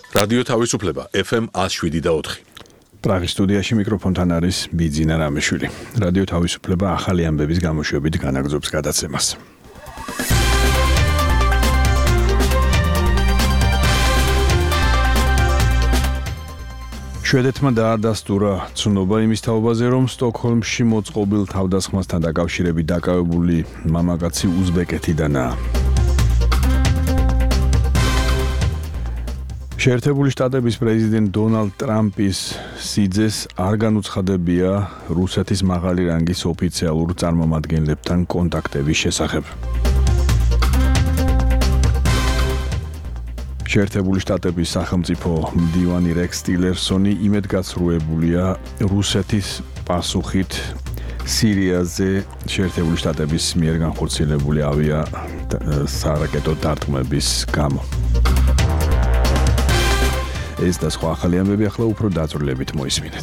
რადიო თავისუფლება FM 107.4. პრაღის სტუდიაში მიკროფონთან არის ბიძინა რამეშვილი. რადიო თავისუფლება ახალი ამბების გამოშვებით განაგრძობს გადაცემას. შვედეთმა დაადასტურა ცნობა იმის თაობაზე, რომ სტოკჰოლმში მოწყობილ თავდასხმასთან დაკავშირებით დაკავებული მამაკაცი უზბეკეთიდანაა. შეერთებული შტატების პრეზიდენტ დონალდ ტრამპის სიძეს არ განუცხადებია რუსეთის მაღალი რანგის ოფიციალურ წარმომადგენლებთან კონტაქტების შესახებ. შეერთებული შტატების სახელმწიფო მდივანი რექს ტილერსონი იმედგაცრუებულია რუსეთის პასუხით სირიაზე შეერთებული შტატების მიერ განხორციელებული ავია სარაკეტო დარტყმების გამო. ეს და სხვა ახალი ამბები ახლა უფრო დაწვრილებით მოისმინეთ.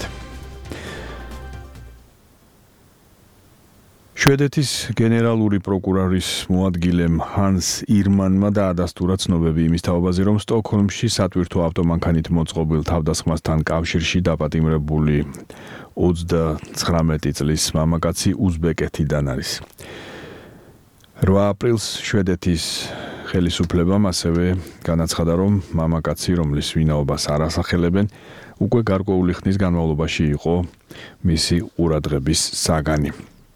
შვედეთის გენერალური პროკურორის მოადგილემ ჰანს ირმანმა დაადასტურა ცნობები იმის თაობაზე, რომ სტოკჰოლმში სატვირთო ავტომანქანით მოწყობილ თავდასხმასთან კავშირში დაპატიმრებული 39 წლის მამაკაცი უზბეკეთიდან არის. 8 აპრილს შვედეთის ხელისუფლებამ ასევე განაცხადა, რომ მამაკაცი, რომლის ვინაობას არ ასახელებენ, უკვე გარკვეული ხნის განმავლობაში იყო მისი ყურადღების საგანი.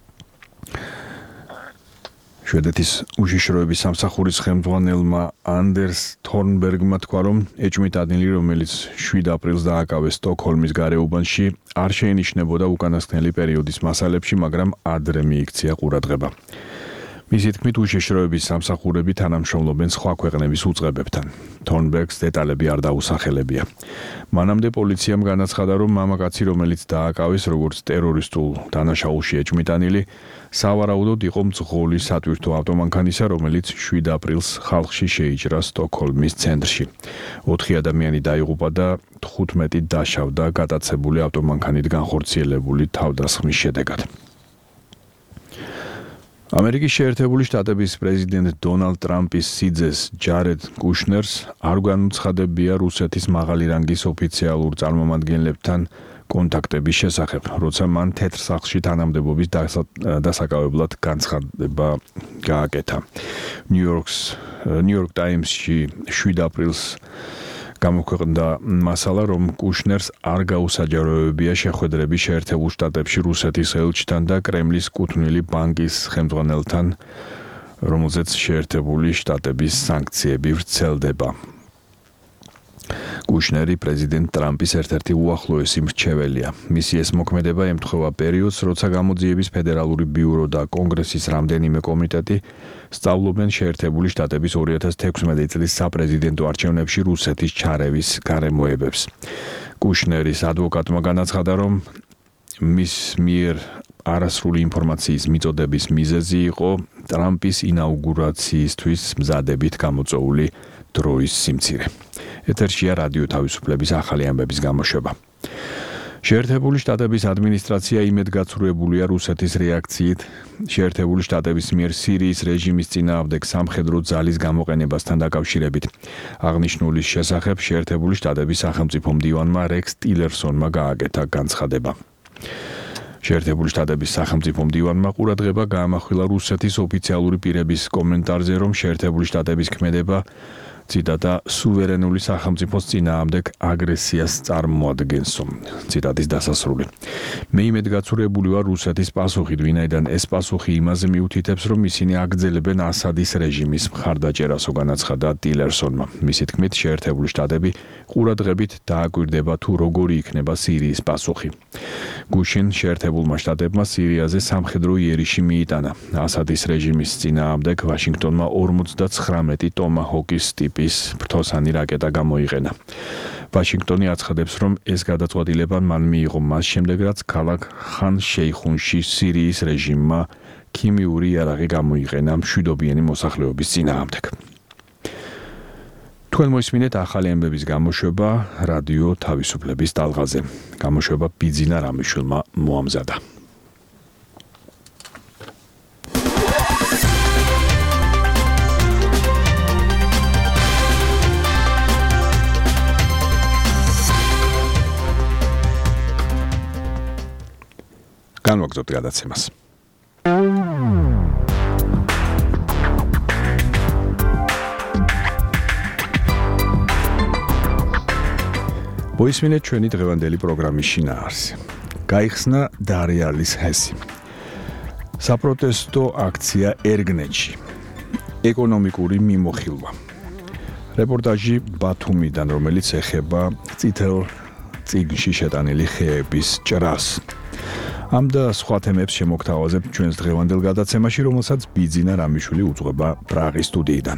შვედეთის უშიშროების სამსახურის ხელმძღვანელმა ანდერს თორნბერგმა თქვა, რომ ეჭვმით ადნილი, რომელიც 7 აპრილს დააკავეს სტოკჰოლმის გარეუბანში, არ შეინიშნებოდა უკანასკნელი პერიოდის მასალებში, მაგრამ ადრე მიიქცია ყურადღება. მისი თქმით, უშიშროების სამსახურები თანამშრომლობენ სხვა ქვეყნების უწყებებთან. თორნბერგს დეტალები არ დაუსახელებია. მანამდე პოლიციამ განაცხადა, რომ მამაკაცი, რომელიც დააკავეს როგორც ტერორისტულ დანაშაულში ეჭვმიტანილი, სავარაუდოდ იყო მძღოლი სატვირთო ავტომანქანისა, რომელიც 7 აპრილს ხალხში შეიჭრა სტოკჰოლმის ცენტრში. 4 ადამიანი დაიღუპა და 15 დაშავდა გატაცებული ავტომანქანით განხორციელებული თავდასხმის შედეგად. ამერიკის შეერთებული შტატების პრეზიდენტ დონალდ ტრამპის სიძეს ჯარედ კუშნერს არ განუცხადებია რუსეთის მაღალი რანგის ოფიციალურ წარმომადგენლებთან კონტაქტების შესახებ, როცა მან თეთრ სახლში თანამდებობის დასაკავებლად განცხადება გააკეთა. New York Times-ში 7 აპრილს გამოქვეყნდა მასალა, რომ კუშნერს არ გაუსაჯაროებია შეხვედრები შეერთებულ შტატებში რუსეთის ელჩთან და კრემლის კუთვნილი ბანკის ხელმძღვანელთან, რომელზეც შეერთებული შტატების სანქციები ვრცელდება. კუშნერი პრეზიდენტ ტრამპის ერთ-ერთი უახლოესი მრჩეველია. მისი ეს მოქმედება ემთხვევა პერიოდს, როცა გამოძიების ფედერალური ბიურო და კონგრესის რამდენიმე კომიტეტი სწავლობენ შეერთებული შტატების 2016 წლის საპრეზიდენტო არჩევნებში რუსეთის ჩარევის გარემოებებს. კუშნერის ადვოკატმა განაცხადა, რომ მის მიერ არასრული ინფორმაციის მიწოდების მიზეზი იყო ტრამპის ინაუგურაციისთვის მზადებით გამოწვეული დროის სიმცირე. ეთერშია რადიო თავისუფლების ახალი ამბების გამოშვება. შეერთებული შტატების ადმინისტრაცია იმედგაცრუებულია რუსეთის რეაქციით შეერთებული შტატების მიერ სირიის რეჟიმის წინააღმდეგ სამხედრო ძალის გამოყენებასთან დაკავშირებით. აღნიშნულის შესახებ შეერთებული შტატების სახელმწიფო მდივანმა რექს ტილერსონმა გააკეთა განცხადება. შეერთებული შტატების სახელმწიფო მდივანმა ყურადღება გაამახვილა რუსეთის ოფიციალური პირების კომენტარზე, რომ შეერთებული შტატების ქმედება ციტატა სუვერენული სახელმწიფოს წინააღმდეგ აგრესიას წარმოადგენსო. ციტატის დასასრული. მე იმედგაცრუებული ვარ რუსეთის პასუხით, ვინაიდან ეს პასუხი იმაზე მიუთითებს, რომ ისინი აგრძელებენ ასადის რეჟიმის მხარდაჭერას, განაცხადა ტილერსონმა. მისი თქმით, შეერთებული შტატები ყურადღებით დააკვირდება თუ როგორი იქნება სირიის პასუხი. გუშინ შეერთებულმა შტატებმა სირიაზე სამხედრო იერიში მიიტანა. ასადის რეჟიმის წინააღმდეგ ვაშინგტონმა 49 ტომაჰოკის ტიპის ფრთოსანი რაკეტა გამოიყენა. ვაშინგტონი აცხადებს, რომ ეს გადაწყვეტილება მან მიიღო მას შემდეგ, რაც ქალაქ ხან შეიხუნში სირიის რეჟიმმა ქიმიური იარაღი გამოიყენა მშვიდობიანი მოსახლეობის წინააღმდეგ. თქვენ მოისმინეთ ახალი ამბების გამოშვება რადიო თავისუფლების ტალღაზე. გამოშვება ბიძინა რამიშვილმა მოამზადა. განვაგრძობთ გადაცემას. მოისმინეთ ჩვენი დღევანდელი პროგრამის შინაარსი. გაიხსნა დარიალის ჰესი. საპროტესტო აქცია ერგნეთში. ეკონომიკური მიმოხილვა. რეპორტაჟი ბათუმიდან, რომელიც ეხება წითელ წიგნში შეტანილი ხეების ჭრას. ამ და სხვა თემებს შემოგთავაზებთ ჩვენს დღევანდელ გადაცემაში, რომელსაც ბიძინა რამიშვილი უძღვება პრაღის სტუდიიდან.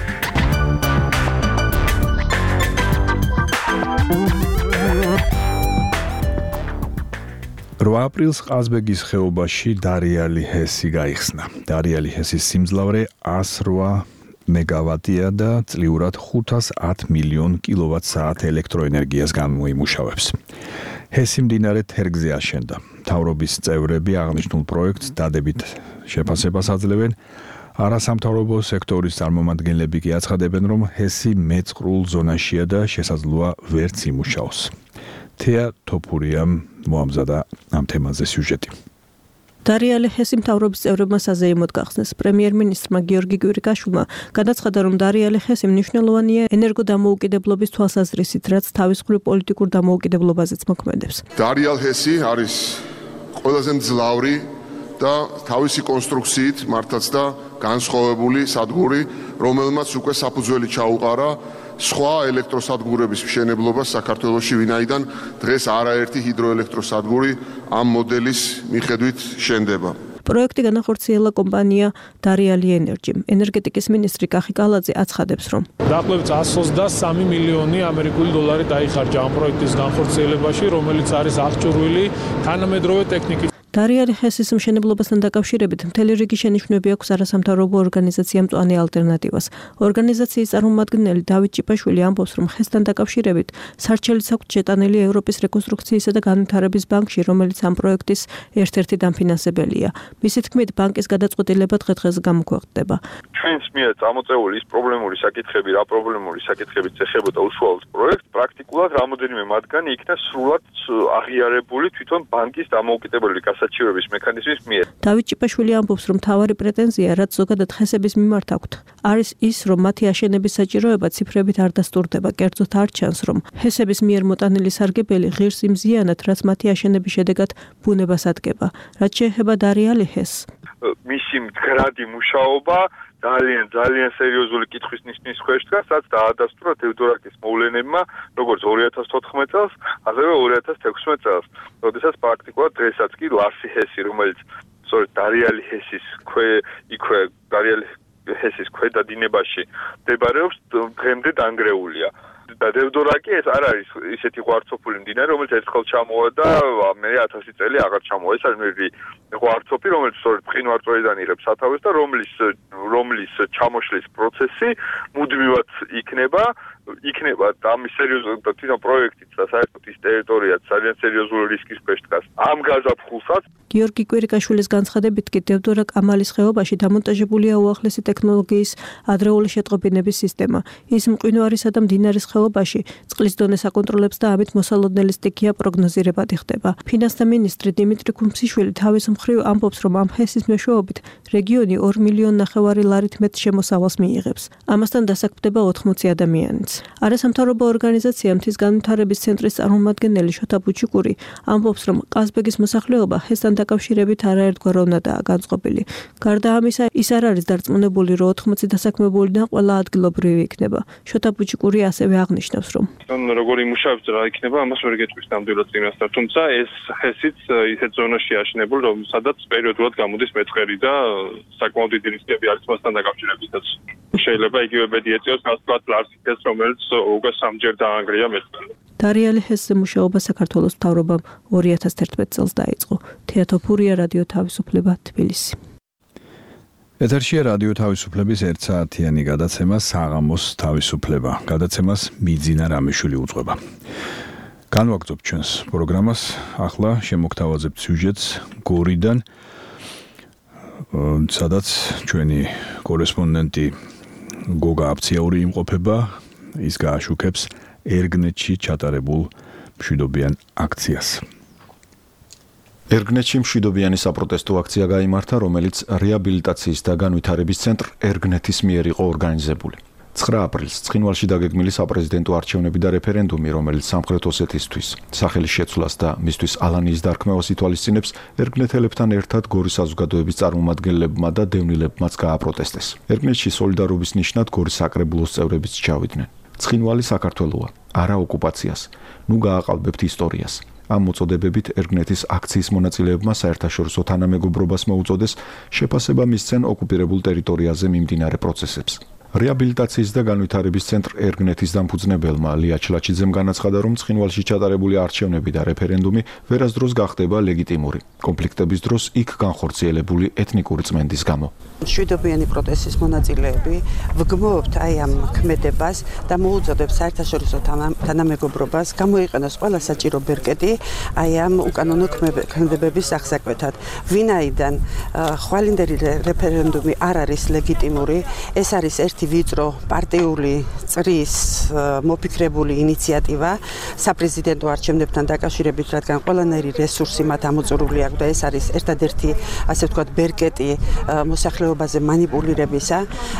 8 აპრილს ყაზბეგის ხეობაში დარიალი ჰესი გაიხსნა. დარიალი ჰესის სიმძლავრე 108 მეგავატია და წლიურად 510 მილიონ კილოვატ-საათ ელექტროენერგიას გამოიმუშავებს. ჰესი მდინარე თერგზე აშენდა. მთავრობის წევრები აღნიშნულ პროექტს დადებით შეფასებას აძლევენ. არასამთავრობო სექტორის წარმომადგენლები კი აცხადებენ, რომ ჰესი მეწყრულ ზონაშია და შესაძლოა ვერც იმუშაოს. თეა თოფურიამ მოამზადა ამ თემაზე სიუჟეტი. დარიალი ჰესი მთავრობის წევრებმა საზეიმოდ გახსნეს. პრემიერ-მინისტრმა გიორგი კვირიკაშვილმა განაცხადა, რომ დარიალი ჰესი მნიშვნელოვანია ენერგოდამოუკიდებლობის თვალსაზრისით, რაც თავის მხრივ პოლიტიკურ დამოუკიდებლობაზეც მოქმედებს. დარიალ ჰესი არის ყველაზე მძლავრი და თავისი კონსტრუქციით მართლაც და განსხვავებული სადგური, რომელმაც უკვე საფუძველი ჩაუყარა სხვა ელექტროსადგურების მშენებლობას საქართველოში, ვინაიდან დღეს არაერთი ჰიდროელექტროსადგური ამ მოდელის მიხედვით შენდება. პროექტი განახორციელა კომპანია დარიალი ენერჯიმ. ენერგეტიკის მინისტრი კახი კალაძე აცხადებს, რომ დაახლოებით 123 მილიონი ამერიკული დოლარი დაიხარჯა ამ პროექტის განხორციელებაში, რომელიც არის აღჭურვილი თანამედროვე ტექნიკით. დარიალი ჰესის მშენებლობასთან დაკავშირებით მთელი რიგი შენიშვნები აქვს არასამთავრობო ორგანიზაციამ მწვანე ალტერნატივას. ორგანიზაციის წარმომადგენელი დავით ჭიპაშვილი ამბობს, რომ ჰესთან დაკავშირებით სარჩელიც აქვს შეტანილი ევროპის რეკონსტრუქციისა და განვითარების ბანკში, რომელიც ამ პროექტის ერთ-ერთი დამფინანსებელია. მისი თქმით, ბანკის გადაწყვეტილება დღე-დღეს გამოქვეყნდება. ჩვენს მიერ წამოწეული ის პრობლემური საკითხები, რა პრობლემური საკითხებიც ეხებოდა უშუალოდ პროექტს, პრაქტიკულად რამოდენიმე მათგანი იქნა სრულად აღიარებული თვითონ ბანკის დამოუკიდებელი საჩივების მექანიზმის მიერ. დავით ჭიპაშვილი ამბობს, რომ მთავარი პრეტენზია, რაც ზოგადად ჰესების მიმართ აქვთ, არის ის, რომ მათი აშენების საჭიროება ციფრებით არ დასტურდება. კერძოდ არ ჩანს, რომ ჰესების მიერ მოტანილი სარგებელი ღირს იმ ზიანად, რაც მათი აშენების შედეგად ბუნებას ადგება. რაც შეეხება დარიალი ჰესს, მისი მდგრადი მუშაობა ძალიან სერიოზული კითხვის ნიშნის ქვეშ დგას, რაც დაადასტურა თევდორაკის მოვლენებმა, როგორც 2014 წელს, ასევე 2016 წელს. როდესაც პრაქტიკულად დღესაც კი ლასი ჰესი, რომელიც სწორედ დარიალი ჰესის დარიალი ჰესის ქვედა დინებაში მდებარეობს, დღემდე დანგრეულია. და თევდორაკი ეს არ არის ისეთი ღვარცოფული მდინარე, რომელიც ერთხელ ჩამოვა და მე 1000 წელი აღარ ჩამოვა. ეს არის ღვარცოფი, რომელიც სწორედ მყინვარწვერიდან იღებს სათავეს და რომლის ჩამოშლის პროცესი მუდმივად იქნება ამის სერიოზული და თვითონ პროექტიც და საერთოდ ის ტერიტორიაც ძალიან სერიოზული რისკის ქვეშ დგას. ამ გაზაფხულსაც გიორგი კვირიკაშვილის განცხადებით კი თევდორაკ ამალის ხეობაში დამონტაჟებულია უახლესი ტექნოლოგიის ადრეული შეტყობინების სისტემა. ის მყინვარისა და მდინარის ხეობაში წყლის დონეს აკონტროლებს და ამით მოსალოდნელი სტიქია პროგნოზირებადი ხდება. ფინანსთა მინისტრი დიმიტრი ქუმციშვილი თავის მხრივ ამბობს, რომ ამ ჰესის მეშვეობით რეგიონი 2,5 მილიონ ლარით მეტ შემოსავალს მიიღებს. ამასთან დასაქმდება 80 ადამიანიც. არასამთავრობო ორგანიზაცია მთის განვითარების ცენტრის წარმომადგენელი შოთა ბუჩიკური ამბობს, რომ ყაზბეგის მოსახლეობა ჰესთან დაკავშირებით არაერთგვაროვნადაა განწყობილი. გარდა ამისა, ის არ არის დარწმუნებული, რომ 80 დასაქმებულიდან ყველა ადგილობრივი იქნება. შოთა ბუჩიკური ასევე აღნიშნავს, რომ როგორი მუშაობს რა იქნება, ამას ვერ გეტყვის ნამდვილად წინასწარ, თუმცა ეს ჰესიც ისეთ ზონაში აშენებული, რომ სადაც პერიოდულად გამოდის მეწყერი და საკმაოდ დიდი რისკები არის მასთან დაკავშირებითაც. შეიძლება იგივე ბედი ეწიოს გასვლად ლარსი ჰესს, რომელიც უკვე 3-ჯერ დაანგრია მეწყერი. დარიალი ჰესზე მუშაობა საქართველოს მთავრობამ 2011 წელს დაიწყო. თეა თოფურია, რადიო თავისუფლება, თბილისი. ეთერშია რადიო თავისუფლების 1 საათიანი გადაცემა საღამოს თავისუფლება. გადაცემას ბიძინა რამიშვილი უძღვება. განვაგრძობთ ჩვენს პროგრამას. ახლა შემოგთავაზებთ სიუჟეტს გორიდან, სადაც ჩვენი კორესპონდენტი გოგა აფციაური იმყოფება. ის გააშუქებს ერგნეთში ჩატარებულ მშვიდობიან აქციას. ერგნეთში მშვიდობიანი საპროტესტო აქცია გაიმართა, რომელიც რეაბილიტაციის და განვითარების ცენტრ ერგნეთის მიერ იყო ორგანიზებული. 9 აპრილს ცხინვალში დაგეგმილი საპრეზიდენტო არჩევნები და რეფერენდუმი, რომელიც სამხრეთ ოსეთისთვის სახელის შეცვლას და მისთვის ალანიის დარქმევას ითვალისწინებს, ერგნეთელებთან ერთად გორის საზოგადოების წარმომადგენლებმა და დევნილებმაც გააპროტესტეს. ერგნეთში სოლიდარობის ნიშნად გორის საკრებულოს წევრებიც ჩავიდნენ. ცხინვალი საქართველოა, არა ოკუპაციას. ნუ გააყალბებთ ისტორიას. ამ მოწოდებებით ერგნეთის აქციის მონაწილეებმა საერთაშორისო თანამეგობრობას მოუწოდეს შეფასება მისცენ ოკუპირებულ ტერიტორიაზე მიმდინარე პროცესებს. რეაბილიტაციის და განვითარების ცენტრ ერგნეთის დამფუძნებელმა ლია ჩლაჩიძემ განაცხადა, რომ ცხინვალში ჩატარებული არჩევნები და რეფერენდუმი ვერასდროს გახდება ლეგიტიმური, კონფლიქტების დროს იქ განხორციელებული ეთნიკური წმენდის გამო. მშვიდობიანი პროტესტის მონაწილეები ვგმობთ აი ამ ქმედებას და მოუწოდებს საერთაშორისო თანამეგობრობას გამოიყენოს ყველა საჭირო ბერკეტი აი ამ უკანონო ქმედებების აღსაკვეთად. ვინაიდან ხვალინდელი რეფერენდუმი არ არის ლეგიტიმური, ეს არის ერთი ვიწრო პარტიული წრის მოფიქრებული ინიციატივა საპრეზიდენტო არჩევნებთან დაკავშირებით, რადგან ყველანაირი რესურსი მათ ამოწურული აქვს და ეს არის ერთადერთი, ასე ვთქვათ, ბერკეტი მოსახლეობაზე манипулირებისა.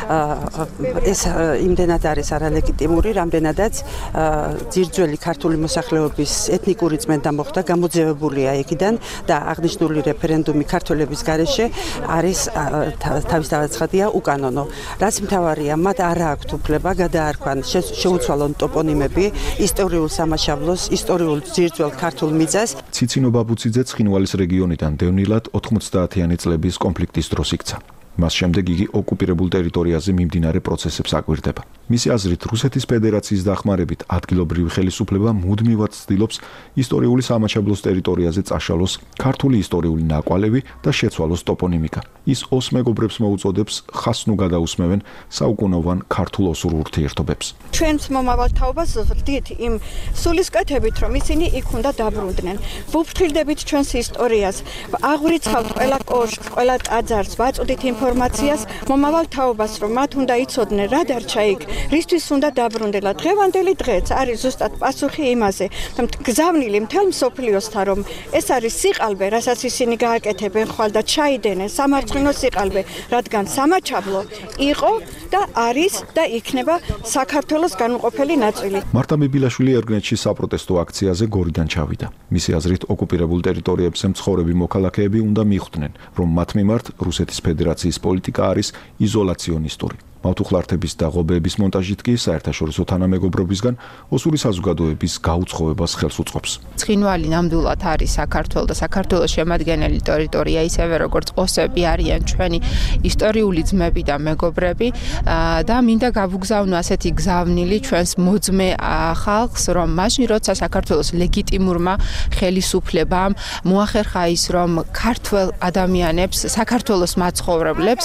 ეს იმდენად არის არალეგიტიმური, რამდენადაც ძირძველი ქართული მოსახლეობის ეთნიკური წმენდა მოხდა, გამოძევებულია იქიდან და აღნიშნული რეფერენდუმი ქართველების გარეშე არის თავისთავად ცხადია უკანონო. რაც მთავარია, მათ არ აქვთ უფლება გადაარქვან შეუცვალონ ტოპონიმები ისტორიულ სამაშაბლოს, ისტორიულ ძირძველ ქართულ მიწას. ციცინო ბაბუციძე ცხინვალის რეგიონიდან დევნილად 90-იანი წლების კონფლიქტის დროს იქცა. მას შემდეგ იგი ოკუპირებულ ტერიტორიაზე მიმდინარე პროცესებს აკვირდება. მისი აზრით, რუსეთის ფედერაციის დახმარებით ადგილობრივი ხელისუფლება მუდმივად ცდილობს ისტორიული სამაჩაბლოს ტერიტორიაზე წაშალოს ქართული ისტორიული ნაკვალევი და შეცვალოს ტოპონიმიკა. ის ოს მეგობრებს მოუწოდებს ხას ნუ გადაусმევენ საუკუნოვან ქართულ-ოსურ ურთიერთობებს. ჩვენს მომავალ თაობას ვხვდით იმ სულისკვეთებით, რომ ისინი იქ უნდა დაბრუნდნენ. ვუფრთხილდებით ჩვენს ისტორიას, აღვრიცხავთ ყველა კოშკს, ყველა ტაძარს, ვაწოდით ინფორმაციას მომავალ თაობას, რომ მათ უნდა იცოდნენ რა დარჩა იქ, რისთვის უნდა დაბრუნდელა. დღევანდელი დღეც არის ზუსტად პასუხი იმაზე, რომ გზავნილი მთელ მსოფლიოსთან, რომ ეს არის სიყალბე, რასაც ისინი გააკეთებენ ხვალ და ჩაიდენენ სამარცხინო სიყალბე, რადგან სამაჩაბლო იყო და არის და იქნება საქართველოს განუყოფელი ნაწილი. მარტა მიბილაშვილი ერგნეთში საპროტესტო აქციაზე გორიდან ჩავიდა. მისი აზრით, ოკუპირებულ ტერიტორიებზე მცხოვრები მოქალაქეები უნდა მიხვდნენ, რომ მათ მიმართ რუსეთის ფედერაციის პოლიტიკა არის იზოლაციონისტური. მავთუხლართების და ღობეების მონტაჟით კი საერთაშორისო თანამეგობრობისგან ოსური საზოგადოების გაუცხოებას ხელს უწყობს. ცხინვალი ნამდვილად არის საქართველოს და საქართველოს შემადგენელი ტერიტორია, ისევე როგორც ოსები არიან ჩვენი ისტორიული ძმები და მეგობრები და მინდა გავუგზავნო ასეთი გზავნილი ჩვენს მოძმე ხალხს, რომ მაშინ როცა საქართველოს ლეგიტიმურმა ხელისუფლებამ მოახერხა ის, რომ ქართველ ადამიანებს, საქართველოს მაცხოვრებლებს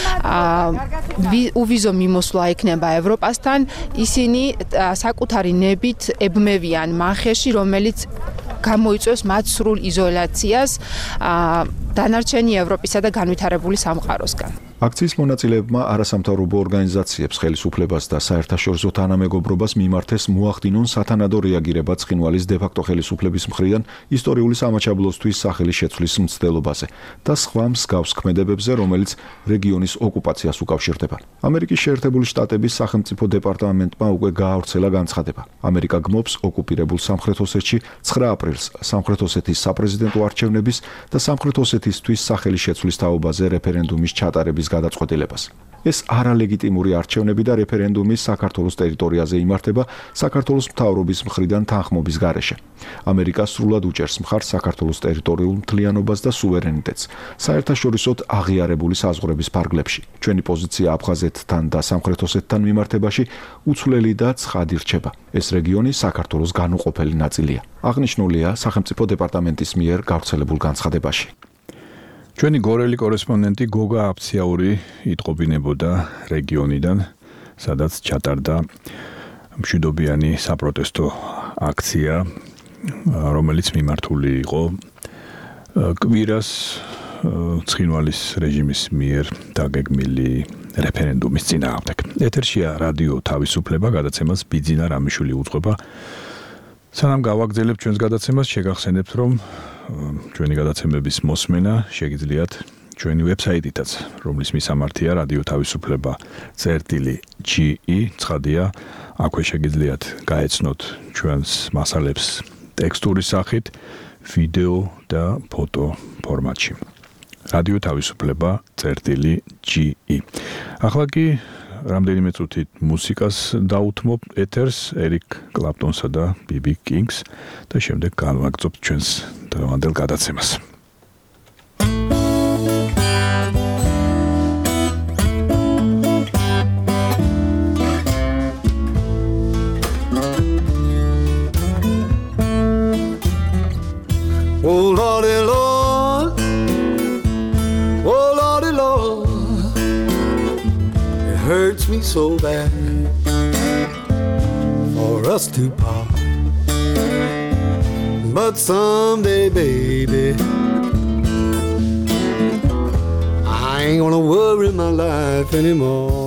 uvizო მიმოსვლა ექნება ევროპასთან, ისინი საკუთარი ნებით ებმევიან მანხეში, რომელიც გამოიწვევს მათ სრულ იზოლაციას დანარჩენი ევროპისა და განვითარებული სამყაროსგან. აქციის მონაწილეებმა არასამთავრობო ორგანიზაციებს, ხელისუფლებას და საერთაშორისო თანამეგობრობას მიმართეს მოახდინონ სათანადო რეაგირება ცხინვალის დე-ფაქტო ხელისუფლების მხრიდან ისტორიული სამაჩაბლოსთვის სახელის შეცვლის მცდელობაზე და სხვა მსგავს ქმედებებზე, რომელიც რეგიონის ოკუპაციას უკავშირდება. ამერიკის შეერთებული შტატების სახელმწიფო დეპარტამენტმა უკვე გაავრცელა განცხადება. ამერიკა გმობს ოკუპირებულ სამხრეთ ოსეთში 9 აპრილს სამხრეთ ოსეთის საპრეზიდენტო არჩევნების და სამხრეთ ოსეთისთვის სახელის შეცვლის თაობაზე რეფერენდუმის ჩატარების გადაწყვეტილებას. ეს არალეგიტიმური არჩევნები და რეფერენდუმი საქართველოს ტერიტორიაზე იმართება საქართველოს მთავრობის მხრიდან თანხმობის გარეშე. ამერიკა სრულად უჭერს მხარს საქართველოს ტერიტორიულ მთლიანობას და სუვერენიტეტს საერთაშორისოდ აღიარებული საზღვრების ფარგლებში. ჩვენი პოზიცია აფხაზეთთან და სამხრეთ ოსეთთან მიმართებაში უცვლელი და ცხადი რჩება. ეს რეგიონი საქართველოს განუყოფელი ნაწილია. აღნიშნულია სახელმწიფო დეპარტამენტის მიერ გავრცელებულ განცხადებაში. ჩვენი გორელი კორესპონდენტი გოგა აფციაური იტყობინებოდა რეგიონიდან, სადაც ჩატარდა მშვიდობიანი საპროტესტო აქცია, რომელიც მიმართული იყო კვირას ცხინვალის რეჟიმის მიერ დაგეგმილი რეფერენდუმის წინააღმდეგ. ეთერშია რადიო თავისუფლება, გადაცემას ბიძინა რამიშვილი უძღვება. სანამ გავაგრძელებთ ჩვენს გადაცემას, შეგახსენებთ, რომ ჩვენი გადაცემების მოსმენა შეგიძლიათ ჩვენი ვებსაიტითაც, რომლის მისამართია რადიო თავისუფლება.ge ცხადია, აქვე შეგიძლიათ გაეცნოთ ჩვენს მასალებს ტექსტური სახით, ვიდეო და ფოტო ფორმატში. რადიო თავისუფლება.ge. ახლა კი რამდენიმე წუთით მუსიკას დაუთმობ ეთერს ერიკ კლაპტონსა და ბიბი კინგს და შემდეგ განვაგრძობთ ჩვენს დღევანდელ გადაცემას. Oh Lordy Lord, oh Lordy Lord, it hurts me so bad for us to part. But someday, baby, I ain't gonna worry my life anymore.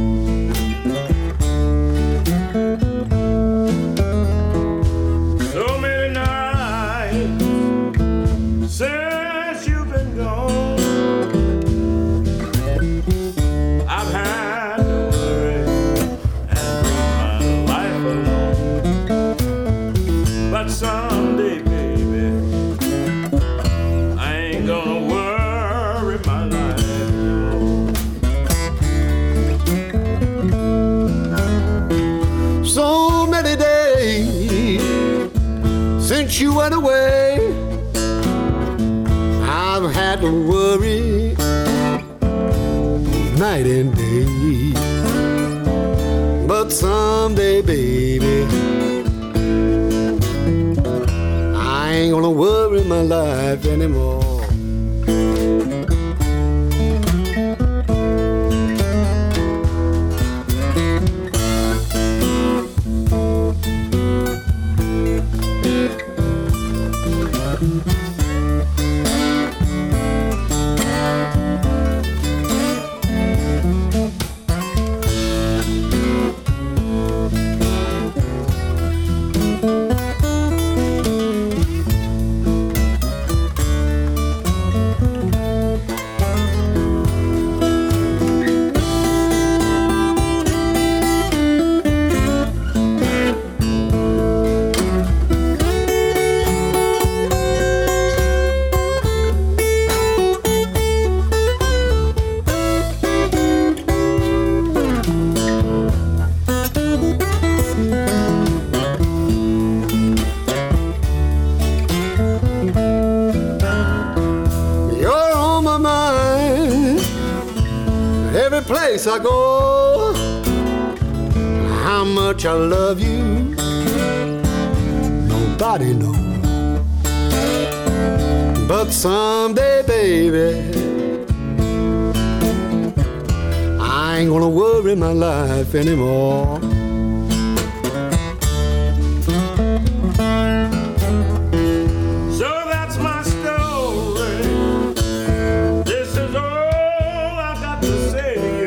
Someday, baby, I ain't gonna worry my life anymore. So many days since you went away, I've had to worry night and day. But someday, baby, I ain't gonna worry my life anymore. Place I go, how much I love you, nobody knows. But someday, baby, I ain't gonna worry my life anymore. So that's my story. This is all I got to say.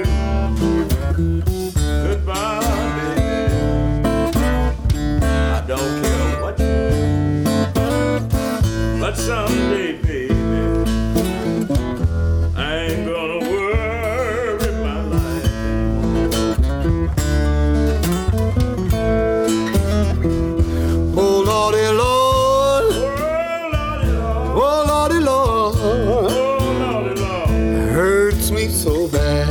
But someday, baby, I ain't gonna worry my life. Oh Lordy Lord, oh Lordy Lord, Oh Lordy Lord, it hurts me so bad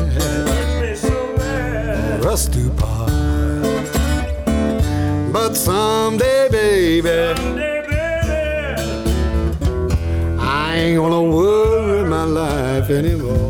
for us to part. But someday, baby, I ain't gonna worry my life anymore.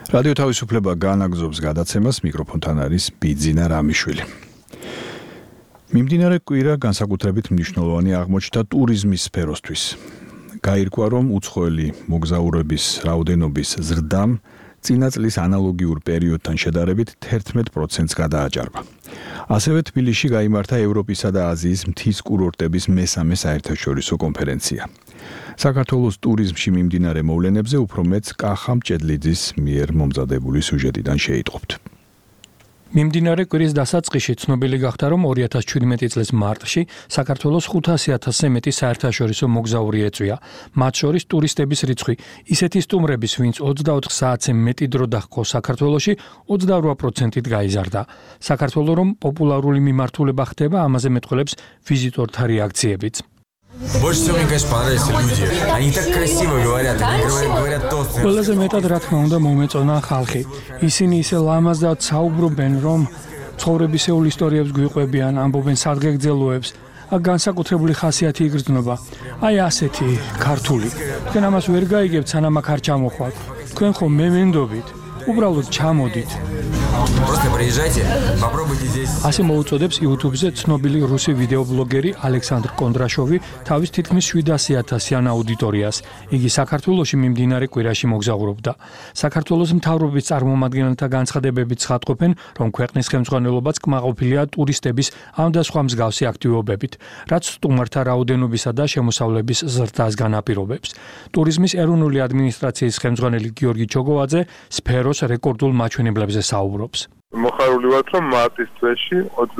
რადიო თავისუფლება განაგზობს გადაცემას, მიკროფონთან არის ბიძინა რამიშვილი. მიმდინარე კვირა განსაკუთრებით მნიშვნელოვანი აღმოჩნდა ტურიზმის სფეროსთვის. გაირკვა, რომ უცხოელი მოგზაურების რაოდენობის ზრდამ წინა წლის ანალოგიურ პერიოდთან შედარებით 11%-ს გადააჭარბა. ასევე თბილისში გაიმართა ევროპისა და აზიის მთის კურორტების მესამე საერთაშორისო კონფერენცია. საქართველოს ტურიზმში მიმდინარე მოვლენებზე უფრო მეტს კახა მჭედლიძის მიერ მომზადებული სიუჟეტიდან შეიტყობთ. მიმდინარე კვირის დასაწყისში ცნობილი გახდა, რომ 2017 წლის მარტში საქართველოს 500,000-ზე მეტი საერთაშორისო მოგზაური ეწვია. მათ შორის ტურისტების რიცხვი ისეთი სტუმრების, ვინც 24 საათზე მეტი დრო დაჰყო საქართველოში, 28%-ით გაიზარდა. საქართველოს რომ პოპულარული მიმართულება ხდება, ამაზე მეტყველებს ვიზიტორთა რეაქციებიც. Больше всего, мне конечно, понравились люди. Они так красиво говорят, они говорят толстые. ყველაზე მეტად რა თქმა უნდა მომეწონა ხალხი. ისინი ისე ლამაზად საუბრობენ, რომ ცხოვრებისეულ ისტორიებს გვიყვებიან, ამბობენ სადგეგძელოებს. აქ განსაკუთრებული ხასიათი იგრძნობა. აი ასეთი ქართული. თქვენ ამას ვერ გაიგებთ, სანამ აქ არ ჩამოხვათ. თქვენ ხომ მემენდობით. უბრალოდ ჩამოდით. Просто приезжайте, попробуйте здесь. ასე მოუწოდებს YouTube-ზე ცნობილი რუსი ვიდეობლოგერი ალექსანდრ კონდრაშოვი თავის თითქმის 700,000-იან აუდიტორიას. იგი საქართველოში მიმდინარე კვირაში მოგზაურობდა. საქართველოს მთავრობის წარმომადგენელთა განცხადებებით ცხადყოფენ, რომ ქვეყნის ხელმძღვანელობაც კმაყოფილია ტურისტების ამ და სხვა მსგავსი აქტივობებით, რაც სტუმართა რაოდენობისა და შემოსავლების ზრდას განაპირობებს. ტურიზმის ეროვნული ადმინისტრაციის ხელმძღვანელი გიორგი ჩოგოვაძე სფეროს რეკორდულ მაჩვენებლებზე საუბრობს. მოხარული ვართ, რომ მარტის თვეში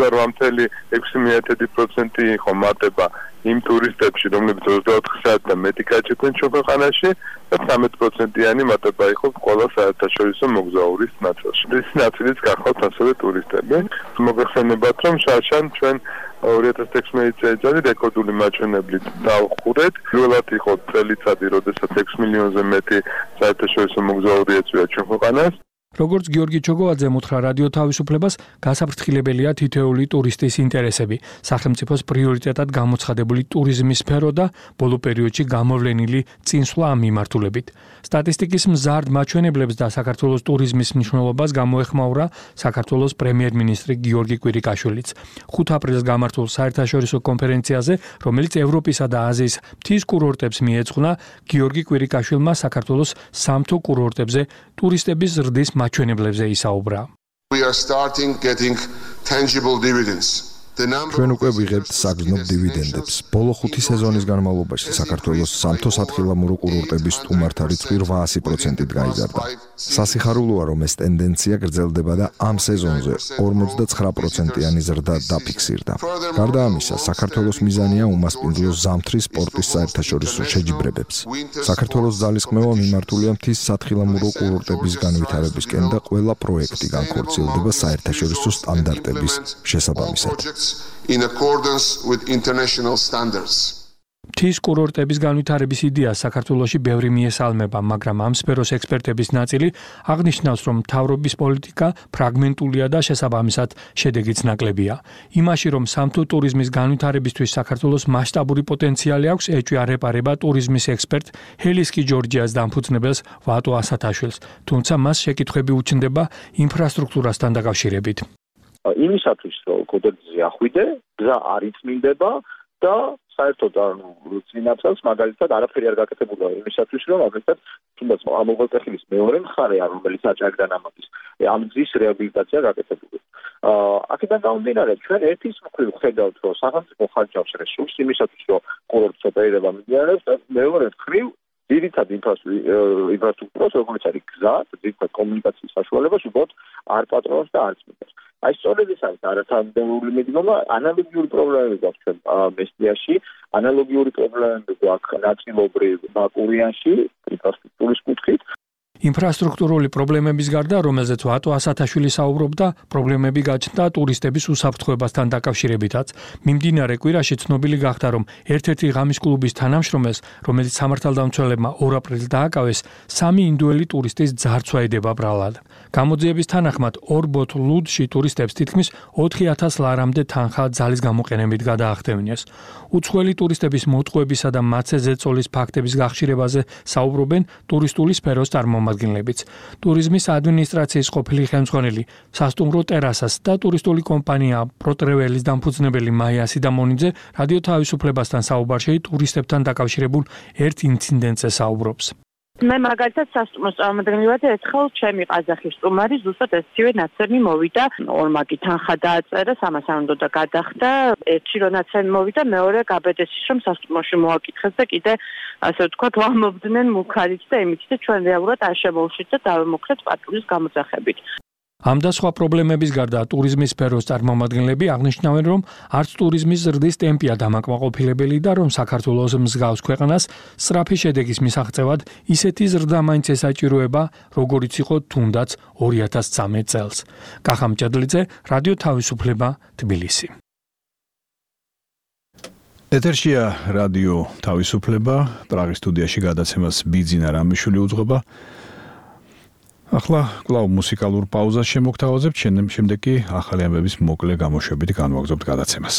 28% იყო მატება იმ ტურისტებში, რომლებიც 24 საათი და მეტი გაჩერდნენ ქვეყანაში და 13%-იანი მატება იყო ყველა საერთაშორისო მოგზაურის ნაწილში. ეს ნაწილიც გახავთ ასევე ტურისტები. მოგეხსენებათ, რომ შარშან ჩვენ 2016 წელიწადი რეკორდული მაჩვენებლით დავხურეთ. პირველად იყო წელიწადი, როდესაც 6 მილიონზე მეტი საერთაშორისო მოგზაური ეწვია ჩვენ ქვეყანას. როგორც გიორგი ჩოგოვაძემ უთხრა რადიო თავისუფლებას, გასაფრთხილებელია თითოეული ტურისტის ინტერესები, სახელმწიფოს პრიორიტეტად გამოცხადებული ტურიზმის სფერო და ბოლო პერიოდში გამოვლენილი წინსვლა ამ მიმართულებით. სტატისტიკის მზარდ მაჩვენებლებს და საქართველოს ტურიზმის მნიშვნელობას გამოეხმაურა საქართველოს პრემიერ-მინისტრი გიორგი კვირიკაშვილიც. 5 აპრილს გამართულ საერთაშორისო კონფერენციაზე, რომელიც ევროპისა და აზიის მთის კურორტებს მიეძღვნა, გიორგი კვირიკაშვილმა საქართველოს სამთო კურორტებზე ტურისტების ზრდის მაჩვენებლებზე ისაუბრა. We are starting getting tangible dividends. ჩვენ უკვე ვიღებთ საგრძნობ დივიდენდებს. ბოლო 5 სეზონის განმავლობაში საქართველოს სამთო სათხილამურო კურორტების სტუმართა რიცხვი 800%-ით გაიზარდა. სასიხარულოა, რომ ეს ტენდენცია გრძელდება და ამ სეზონზე 59%-იანი ზრდა დაფიქსირდა. გარდა ამისა, საქართველოს მიზანია უმასპინძლოს ზამთრის სპორტის საერთაშორისო შეჯიბრებებს. საქართველოს ძალისხმევა მიმართულია მთის სათხილამურო კურორტების განვითარებისკენ და ყველა პროექტი განხორციელდება საერთაშორისო სტანდარტების შესაბამისად. In accordance with international standards. მთის კურორტების განვითარების იდეა საქართველოში ბევრი მიესალმება, მაგრამ ამ სფეროს ექსპერტების ნაწილი აღნიშნავს, რომ მთავრობის პოლიტიკა ფრაგმენტულია და შესაბამისად შედეგიც ნაკლებია. იმაში, რომ სამთო ტურიზმის განვითარებისთვის საქართველოს მასშტაბური პოტენციალი აქვს, ეჭვია რეპარება ტურიზმის ექსპერტ ჰელისკი ჯორჯიას დამფუძნებელს ვატო ასათაშვილს, თუმცა მას შეკითხვები უჩნდება ინფრასტრუქტურასთან დაკავშირებით. იმისათვის, რომ კოდექსზე ახვიდე, გზა არ იწმინდება და საერთოდ წინაპრებს მაგალითად არაფერი არ გაკეთებულა იმისათვის, რომ მაგალითად თუნდაც ამოღწევის მეორე მხარეა, რომელიც აჭარდა ნამაკის, ამ გზის რეაბილიტაცია გაკეთებულა. აქედან გამომდინარე, ჩვენ ერთის მხრივ ხედავთ, რომ სახელმწიფო ხარჯავს რესურსს იმისათვის, რომ კურორტს ოპერირება მიმდინარეობს და მეორე მხრივ ძირითად ინფრასტრუქტურას, როგორც არის გზა, ძირითად კომუნიკაციის საშუალებას უბრალოდ არ პატრონობს და არ წმინდავს. აი სწორედ ეს არის არათანაბარული მიდგომა, ანალოგიური პრობლემები გვაქვს ჩვენ მესტიაში, ანალოგიური პრობლემები გვაქვს ნაწილობრივ ბაკურიანში, ინფრასტრუქტურის კუთხით. ინფრასტრუქტურული პრობლემების გარდა, რომელზეც ვატო ასათაშვილი საუბრობდა, პრობლემები გაჩნდა ტურისტების უსაფრთხოებასთან დაკავშირებითაც. მიმდინარე კვირაში ცნობილი გახდა, რომ ერთ-ერთი ღამის კლუბის თანამშრომელს, რომელიც სამართალდამცველებმა 2 აპრილს დააკავეს, 3 ინდოელი ტურისტის ძარცვა ედება ბრალად. გამოძიების თანახმად ორ ბოთლ ლუდში ტურისტებს თითქმის 4000 ლარამდე თანხა ძალის გამოყენებით გადაახდევინეს. უცხოელი ტურისტების მოტყუებისა და მათზე ზეწოლის ფაქტების გახშირებაზე საუბრობენ ტურისტული სფეროს წარმომადგენლებიც. ტურიზმის ადმინისტრაციის ყოფილი ხელმძღვანელი, სასტუმრო ტერასას და ტურისტული კომპანია პროტრეველის დამფუძნებელი მაია სიდამონიძე რადიო თავისუფლებასთან საუბარში ტურისტებთან დაკავშირებულ ერთ ინციდენტზე საუბრობს. მე მაგალითად სასტუმროს წარმომადგენელი ვარ და ერთხელ ჩემი ყაზახის სტუმარი ზუსტად ესივე ნაცემი მოვიდა, ორმაგი თანხა დააწერა, 300 უნდა გადახდა, ერთი რო ნაცემი მოვიდა, მეორე გაბედესის რომ სასტუმროში მოაკითხეს და კიდე ასე ვთქვათ, ვამობდნენ მუქარით და იმით და ჩვენ რეალურად არ შემოვშით და დავემუქრეთ პატრულის გამოძახებით. ამ და სხვა პრობლემების გარდა ტურიზმის სფეროს წარმომადგენლები აღნიშნავენ, რომ არც ტურიზმის ზრდის ტემპია დამაკმაყოფილებელი და რომ საქართველოს მსგავს ქვეყანას სწრაფი შედეგის მისაღწევად ისეთი ზრდა მაინც ესაჭიროება, როგორიც იყო თუნდაც 2013 წელს. კახა მჭედლიძე, რადიო თავისუფლება, თბილისი. ეთერშია რადიო თავისუფლება, პრაღის სტუდიაში გადაცემას ბიძინა რამიშვილი უძღვება. ახლა კვლავ მუსიკალურ პაუზას შემოგთავაზებთ, შემდეგ კი ახალი ამბების მოკლე გამოშვებით განვაგრძობთ გადაცემას.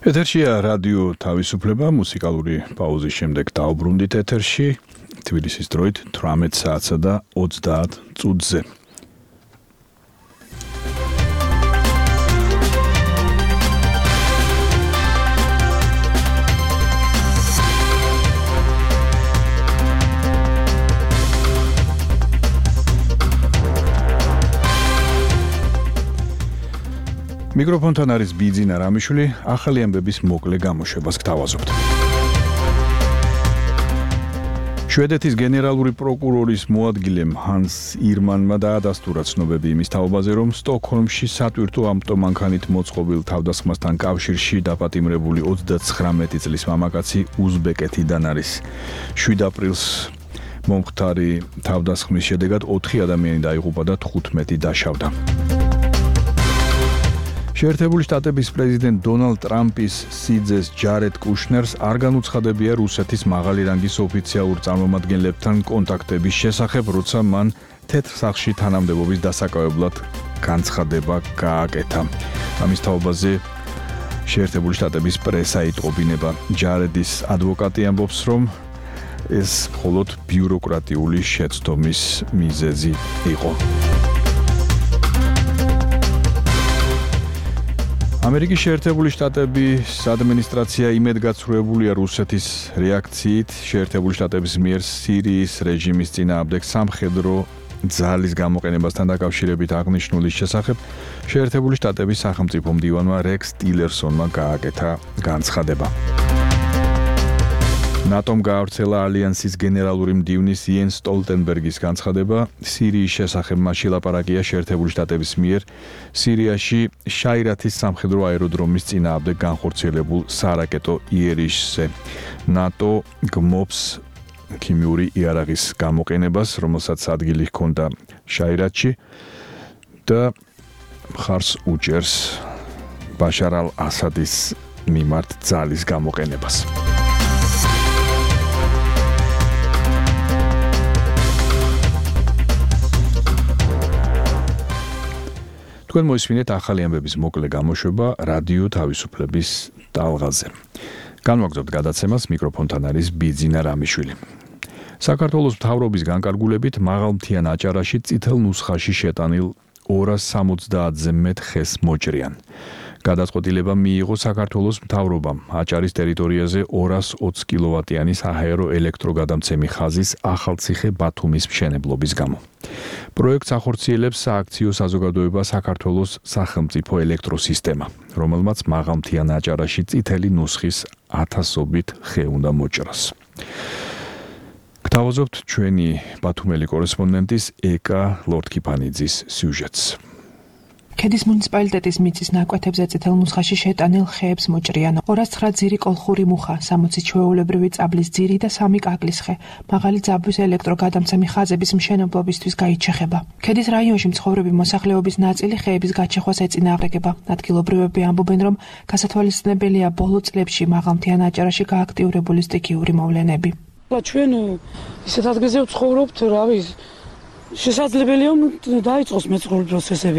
ეთერშია რადიო თავისუფლება, მუსიკალური პაუზის შემდეგ დავბრუნდით ეთერში, თბილისის დროით 18 საათსა და 30 წუთზე. მიკროფონთან არის ბიძინა რამიშვილი, ახალი ამბების მოკლე გამოშვებას გთავაზობთ. შვედეთის გენერალური პროკურორის მოადგილემ ჰანს ირმანმა დაადასტურა ცნობები იმის თაობაზე, რომ სტოკჰოლმში სატვირთო ავტომანქანით მოწყობილ თავდასხმასთან კავშირში დაპატიმრებული 39 წლის მამაკაცი უზბეკეთიდან არის. 7 აპრილს მომხდარი თავდასხმის შედეგად 4 ადამიანი დაიღუპა და 15 დაშავდა. შეერთებული შტატების პრეზიდენტ დონალდ ტრამპის სიძეს ჯარედ კუშნერს არ განუცხადებია რუსეთის მაღალი რანგის ოფიციალურ წარმომადგენლებთან კონტაქტების შესახებ, როცა მან თეთრ სახლში თანამდებობის დასაკავებლად განცხადება გააკეთა. ამის თაობაზე შეერთებული შტატების პრესა იტყობინება. ჯარედის ადვოკატი ამბობს, რომ ეს მხოლოდ ბიუროკრატიული შეცდომის მიზეზი იყო. ამერიკის შეერთებული შტატების ადმინისტრაცია იმედგაცრუებულია რუსეთის რეაქციით შეერთებული შტატების მიერ სირიის რეჟიმის წინააღმდეგ სამხედრო ძალის გამოყენებასთან დაკავშირებით აღნიშნულის შესახებ შეერთებული შტატების სახელმწიფო მდივანმა რექს ტილერსონმა გააკეთა განცხადება. ნატომ გაავრცელა ალიანსის გენერალური მდივნის იენს სტოლტენბერგის განცხადება სირიის შესახებ მასში ლაპარაკია შეერთებული შტატების მიერ სირიაში შაირათის სამხედრო აეროდრომის წინააღმდეგ განხორციელებულ სარაკეტო იერიშზე. ნატო გმობს ქიმიური იარაღის გამოყენებას, რომელსაც ადგილი ჰქონდა შაირათში და მხარს უჭერს ბაშარ ალ-ასადის მიმართ ძალის გამოყენებას. თქვენ მოისმინეთ ახალი ამბების მოკლე გამოშვება რადიო თავისუფლების ტალღაზე. განვაგრძობთ გადაცემას, მიკროფონთან არის ბიძინა რამიშვილი. საქართველოს მთავრობის განკარგულებით მაღალმთიან აჭარაში წითელ ნუსხაში შეტანილ 270-ზე მეტ ხეს მოჭრიან. გადაწყვეტილება მიიღო საქართველოს მთავრობამ აჭარის ტერიტორიაზე 220 კილოვატიანი საჰაერო ელექტროგადამცემი ხაზის ახალციხე ბათუმის მშენებლობის გამო. პროექტს ახორციელებს სააქციო საზოგადოება საქართველოს სახელმწიფო ელექტროსისტემა, რომელმაც მაღალმთიან აჭარაში წითელი ნუსხის 1000-ობით ხე უნდა მოჭრას. გთავაზობთ ჩვენი ბათუმელი კორესპონდენტის ეკა ლორთქიფანიძის სიუჟეტს. ქედის მუნიციპალიტეტის მიწის ნაკვეთებზე წითელ ნუსხაში შეტანილ ხეებს მოჭრიან 209 ძირი კოლხური მუხა, 60 ჩვეულებრივი წაბლის ძირი და 3 კაკლის ხე. მაღალი ძაბვის ელექტროგადამცემი ხაზების მშენებლობისთვის გაიჩეხება. ქედის რაიონში მცხოვრები მოსახლეობის ნაწილი ხეების გაჩეხვას ეწინააღმდეგება. ადგილობრივები ამბობენ, რომ გასათვალისწინებელია ბოლო წლებში მაღალმთიან აჭარაში გააქტიურებული სტიქიური მოვლენები. ჩვენ ისეთ ადგილზე ვცხოვრობთ, რავი, შესაძლებელია დაიწყოს მეწყრული პროცესები.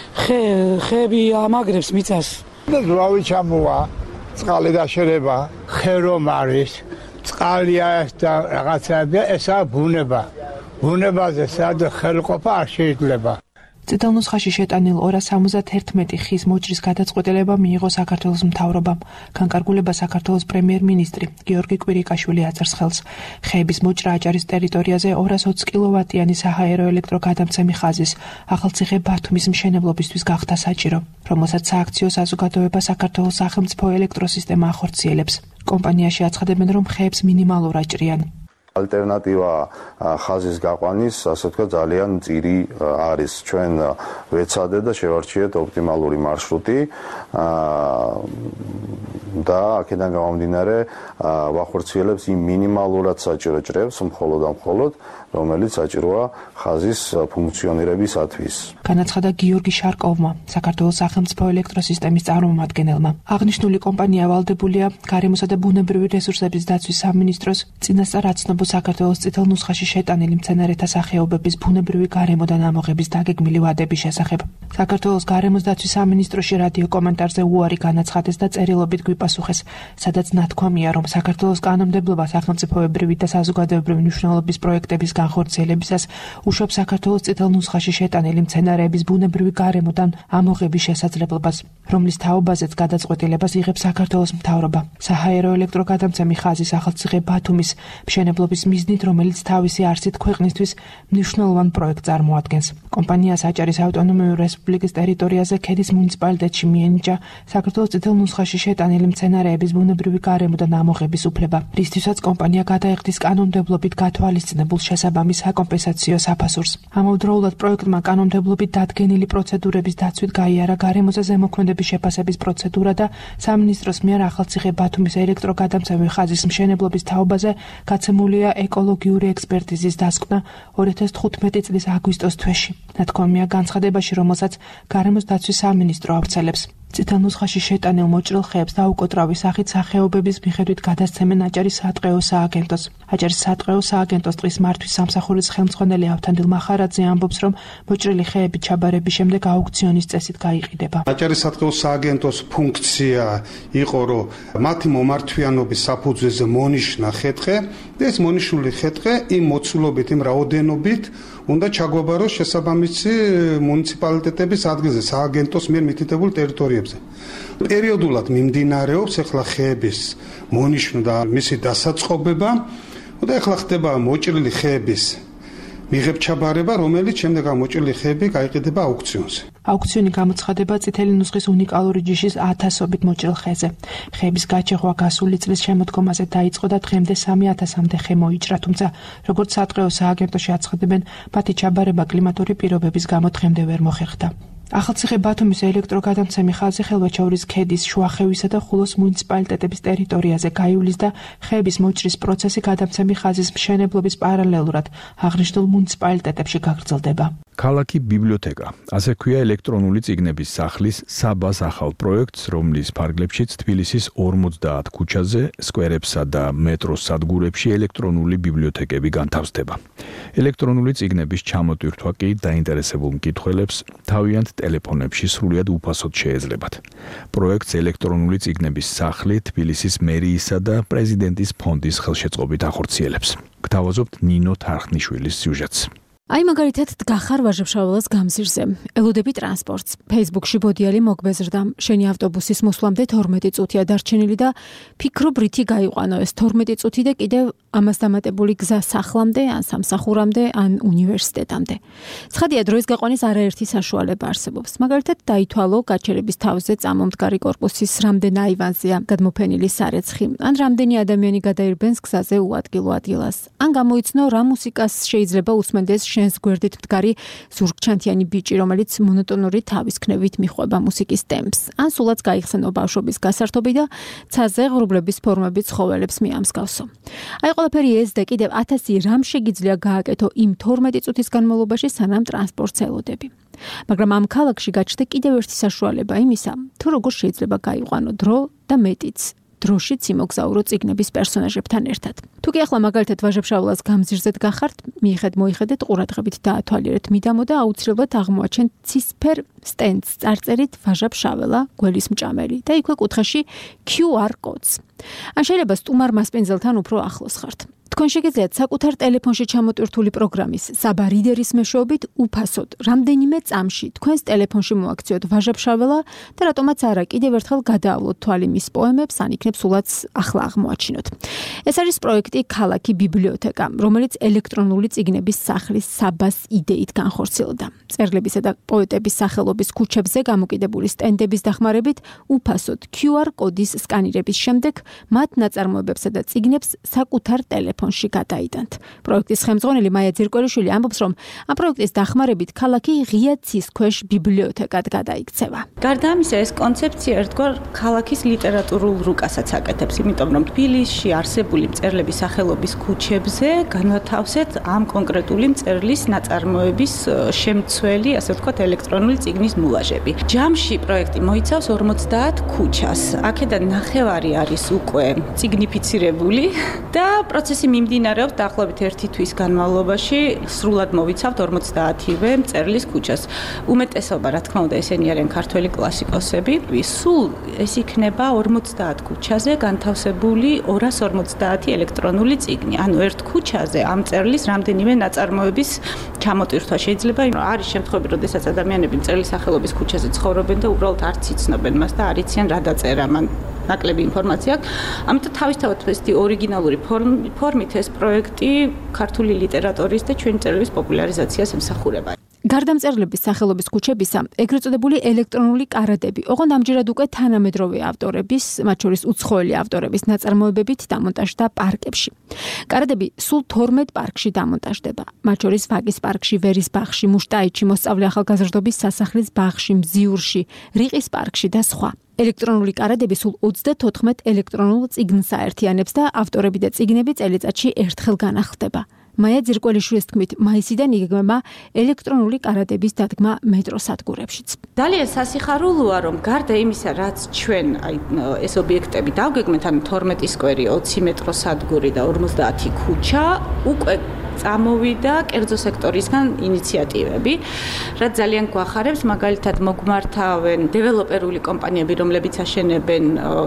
ხეები ამაგრებს მიწას. რავი ჩამოვა, წყალი დაშერება, ხე რომ არის, წყალია და რაღაცაა, ესაა ბუნება. ბუნებაზე სად ხელყოფა არ შეიძლება. წითელ ნუსხაში შეტანილ 271 ხის მოჭრის გადაწყვეტილება მიიღო საქართველოს მთავრობამ. განკარგულება საქართველოს პრემიერ-მინისტრი გიორგი კვირიკაშვილი აწერს ხელს. ხეების მოჭრა აჭარის ტერიტორიაზე 220 კილოვატიანი საჰაერო ელექტროგადამცემი ხაზის ახალციხე ბათუმის მშენებლობისთვის გახდა საჭირო, რომელსაც სააქციო საზოგადოება საქართველოს სახელმწიფო ელექტროსისტემა ახორციელებს. კომპანიაში აცხადებენ, რომ ხეებს მინიმალურად ჭრიან. ალტერნატივა ხაზის გაყვანის, ასე ვთქვათ, ძალიან მწირი არის. ჩვენ ვეცადეთ და შევარჩიეთ ოპტიმალური მარშრუტი და აქედან გამომდინარე ვახორციელებს იმ მინიმალურად საჭირო ჭრებს, მხოლოდ და მხოლოდ, რომელიც საჭიროა ხაზის ფუნქციონირებისათვის. განაცხადა გიორგი შარკოვმა, საქართველოს სახელმწიფო ელექტროსისტემის წარმომადგენელმა. აღნიშნული კომპანია ვალდებულია გარემოსა და ბუნებრივი რესურსების დაცვის სამინისტროს წინასწარ აცნობოს საქართველოს წითელ ნუსხაში შეტანილი მცენარეთა სახეობების ბუნებრივი გარემოდან ამოღების დაგეგმილი ვადების შესახებ. საქართველოს გარემოს დაცვის სამინისტროში რადიო კომენტარზე უარი განაცხადეს და წერილობით გვიპასუხეს, სადაც ნათქვამია, რომ საქართველოს კანონმდებლობა სახელმწიფოებრივი და საზოგადოებრივი მნიშვნელობის პროექტების განხორციელებისას უშუალოდ საქართველოს წითელ ნუსხაში შეტანილი მცენარეების ბუნებრივი გარემოდან ამოღების შესაძლებლობას, რომლის თაობაზეც გადაწყვეტილებას იღებს საქართველოს მთავრობა. საჰაერო ელექტროგადამცემი ხაზის ახალციხე ბათუმის მშენებლობის მიზნით, რომელიც თავისი არსით ქვეყნისთვის მნიშვნელოვან პროექტს წარმოადგენს. კომპანია საჭარის ავტონომიური რესპუბლიკის ტერიტორიაზე ქედის მუნიციპალიტეტში მიენიჭა საქართველოს წითელ ნუსხაში შეტანილი მცენარეების ბუნებრივი გარემოდან ამოღების უფლება, რისთვისაც კომპანია გადაიხდის კანონმდებლობით გათვალისწინებულ შესაბამის საკომპენსაციო საფასურს. ამავდროულად პროექტმა კანონმდებლობით დადგენილი პროცედურების დაცვით გაიარა გარემოზე ზემოქმედების შეფასების პროცედურა და სამინისტროს მიერ ახალციხე ბათუმის ელექტროგადამცემი ხაზის მშენებლობის თაობაზე გაცემულია ეკოლოგიური ექსპერტიზის დასკვნა 2015 წლის აგვისტოს თვეში. ნათქვამია განცხადებაში, რომელსაც გარემოს დაცვის სამინისტრო ავრცელებს. წითელ ნუსხაში შეტანილ მოჭრილ ხეებს დაუკოტრავი სახით სახეობების მიხედვით გადასცემენ აჭარის სატყეო სააგენტოს. აჭარის სატყეო სააგენტოს ტყის მართვის სამსახურის ხელმძღვანელი ავთანდილ მახარაძე ამბობს, რომ მოჭრილი ხეები ჩაბარების შემდეგ აუქციონის წესით გაიყიდება. აჭარის სატყეო სააგენტოს ფუნქცია იყო, რომ მათი მომართვიანობის საფუძველზე მონიშნა ხე-ტყე და ეს მონიშნული ხე-ტყე იმ მოცულობით, იმ რაოდენობით უნდა ჩაგვაბაროს შესაბამისი მუნიციპალიტეტების ადგილზე, სააგენტოს მიერ მითითებულ ტერიტორიებზე. პერიოდულად მიმდინარეობს ახლა ხეების მონიშნა და მისი დასაწყობება და ახლა ხდება მოჭრილი ხეების მიღებ-ჩაბარება, რომელიც შემდეგ ამ მოჭრილი ხეები გაიყიდება აუქციონზე. აუქციონი გამოცხადება წითელი ნუსხის უნიკალური ჯიშის 1000-ობით მოჭრილ ხეზე. ხეების გაჩეხვა გასული წლის შემოდგომაზე დაიწყო და დღემდე 3000-მდე ხე მოიჭრა, თუმცა როგორც სატყეო სააგენტოში აცხადებენ, მათი ჩაბარება კლიმატური პირობების გამო დღემდე ვერ მოხერხდა. ახალციხე ბათუმის ელექტროგადამცემი ხაზი ხელვაჩაურის ქედის, შუახევისა და ხულოს მუნიციპალიტეტების ტერიტორიაზე გაივლის და ხეების მოჭრის პროცესი გადამცემი ხაზის მშენებლობის პარალელურად აღნიშნულ მუნიციპალიტეტებში გაგრძელდება. ქალაქი ბიბლიოთეკა, ასე ქვია ელექტრონული წიგნების სახლის საბას ახალ პროექტს, რომლის ფარგლებშიც თბილისის 50 ქუჩაზე, სკვერებსა და მეტროს სადგურებში ელექტრონული ბიბლიოთეკები განთავსდება. ელექტრონული წიგნების ჩამოტვირთვა კი დაინტერესებულ მკითხველებს თავიანთ ტელეფონებში სრულიად უფასოდ შეეძლებათ. პროექტს ელექტრონული წიგნების სახლი თბილისის მერიისა და პრეზიდენტის ფონდის ხელშეწყობით ახორციელებს. გთავაზობთ ნინო თარხნიშვილის სიუჟეტს. აი მაგალითად დგახარ ვაჟა-ფშაველას გამზირზე. ელოდები ტრანსპორტს. Facebook-ში ბოდიალი მოგბეზრდა. შენი ავტობუსის მოსვლამდე 12 წუთია დარჩენილი და ფიქრობ რითი გაიყვანო ეს 12 წუთი და კიდევ ამას დამატებული გზა სახლამდე, ან სამსახურამდე, ან უნივერსიტეტამდე. ცხადია, დროის გაყვანის არაერთი საშუალება არსებობს. მაგალითად, დაითვალო გაჩერების თავზე წამომდგარი კორპუსის რამდენ აივანზეა გადმოფენილი სარეცხი, ან რამდენი ადამიანი გადაირბენს გზაზე უადგილო ადგილას. ან გამოიცნო რა მუსიკას შეიძლება უსმენდეს შენს გვერდით მდგარი ზურგჩანთიანი ბიჭი, რომელიც მონოტონური თავისქნევით მიხვება მუსიკის ტემპს, ან სულაც გაიხსენო ბავშვობის გასართობი და ცაზე ღრუბლების ფორმებით ცხოველებს მიამსგავსო. აი ყველაფერი ეს და კიდევ 1000 რამ შეგიძლია გააკეთო იმ 12 წუთის განმავლობაში, სანამ ტრანსპორტს ელოდები. მაგრამ ამ ქალაქში გაჩნდა კიდევ ერთი საშუალება იმისა, თუ როგორ შეიძლება გაიყვანო დრო და მეტიც. დროშიც იმოგზაურო წიგნების პერსონაჟებთან ერთად. თუ კი ახლა მაგალითად ვაჟა-ფშაველას გამზირზე დგახართ, მიხედეთ ყურადღებით დაათვალიერეთ მიდამო და აუცილებლად აღმოაჩენთ ცისფერ სტენდს წარწერით ვაჟა-ფშაველა გველის მჭამელი და იქვე კუთხეში QR კოდს. ან შეიძლება სტუმარ მასპინძელთან უფრო ახლოს ხართ. თქვენ შეგიძლიათ საკუთარ ტელეფონში ჩამოტვირთული პროგრამის საბა რიდერის მეშვეობით უფასოდ რამდენიმე წამში თქვენს ტელეფონში მოაქციოთ ვაჟა-ფშაველა და რატომაც არა კიდევ ერთხელ გადაავლოთ თვალი მის პოემებს, ან იქნებ სულაც ახლა აღმოაჩინოთ. ეს არის პროექტი ქალაქი ბიბლიოთეკა, რომელიც ელექტრონული წიგნების სახლის საბას იდეით განხორციელდა. მწერლებისა და პოეტების სახელობის ქუჩებზე გამოკიდებული სტენდების დახმარებით უფასოდ QR კოდის სკანირების შემდეგ მათ ნაწარმოებებსა და წიგნებს საკუთარ ტელეფონში გადაიტანთ. პროექტის ხელმძღვანელი მაია ძირკველიშვილი ამბობს, რომ ამ პროექტის დახმარებით ქალაქი ღია ცის ქვეშ ბიბლიოთეკად გადაიქცევა. გარდა ამისა, ეს კონცეფცია ერთგვარ ქალაქის ლიტერატურულ რუკასაც აკეთებს, იმიტომ რომ თბილისში არსებული მწერლების სახელობის ქუჩებზე განვათავსეთ ამ კონკრეტული მწერლის ნაწარმოების შემცველი, ასე ვთქვათ, ელექტრონული წიგნის მულაჟები. ჯამში პროექტი მოიცავს 50 ქუჩას. აქედან ნახევარი არის უკვე წიგნიფიცირებული და პროცესი მიმდინარეობს დაახლოებით 1 თვის განმავლობაში. სრულად მოვიცავთ 50-ვე მწერლის ქუჩას. უმეტესობა, რა თქმა უნდა, ესენი არიან ქართველი კლასიკოსები. სულ ეს იქნება 50 ქუჩაზე განთავსებული 250 ელექტრონული წიგნი. ანუ ერთ ქუჩაზე ამ მწერლის რამდენიმე ნაწარმოების ჩამოტვირთვა შეიძლება. არის შემთხვევები, როდესაც ადამიანები მწერლის სახელობის ქუჩაზე ცხოვრობენ და უბრალოდ არც იცნობენ მას და არ იციან რა დაწერა მან. ნაკლები ინფორმაცია აქვს. ამიტომ თავისთავად ეს ორიგინალური ფორმით ეს პროექტი ქართული ლიტერატურის და ჩვენი წერილების პოპულარიზაციას ემსახურება. გარდა მწერლების სახელობის ქუჩებისა, ეგრეთ წოდებული ელექტრონული კარადები, ოღონდ ამჯერად უკვე თანამედროვე ავტორების, მათ შორის უცხოელი ავტორების ნაწარმოებებით დამონტაჟდა პარკებში. კარადები სულ 12 პარკში დამონტაჟდება, მათ შორის ვაკის პარკში, ვერის ბაღში, მუშტაითში, მოსწავლე ახალგაზრდობის სასახლის ბაღში, მზიურში, რიყის პარკში და სხვა. ელექტრონული კარადები სულ 34 ელექტრონულ წიგნს აერთიანებს და ავტორები და წიგნები წელიწადში ერთხელ განახლდება. მაია ძირკველიშვილის თქმით, მაისიდან იგეგმება ელექტრონული კარადების დადგმა მეტროსადგურებშიც. ძალიან სასიხარულოა, რომ გარდა იმისა, რაც ჩვენ ეს ობიექტები დავგეგმეთ, ანუ 12 სკვერი, 20 მეტროსადგური და 50 ქუჩა, უკვე წამოვიდა კერძო სექტორისგან ინიციატივები, რაც ძალიან გვახარებს, მაგალითად მოგმართავენ დეველოპერული კომპანიები, რომლებიც აშენებენ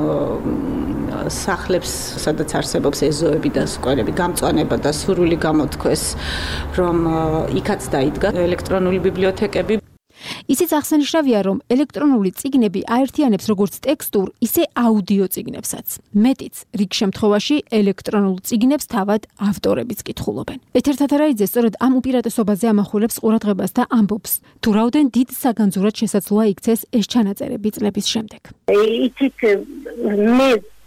სახლებს, სადაც არსებობს ეზოები და სკვერები, გამწვანება და სურვილი გამოთქვეს, რომ იქაც დაიდგა ელექტრონული ბიბლიოთეკები. ისიც აღსანიშნავია, რომ ელექტრონული წიგნები აერთიანებს როგორც ტექსტურ, ისე აუდიო წიგნებსაც. მეტიც, რიგ შემთხვევაში ელექტრონულ წიგნებს თავად ავტორებიც კითხულობენ. ეთერ თათარაიძე სწორედ ამ უპირატესობაზე ამახვილებს ყურადღებას და ამბობს, თუ რაოდენ დიდ საგანძურად შესაძლოა იქცეს ეს ჩანაწერები წლების შემდეგ. იცით, მე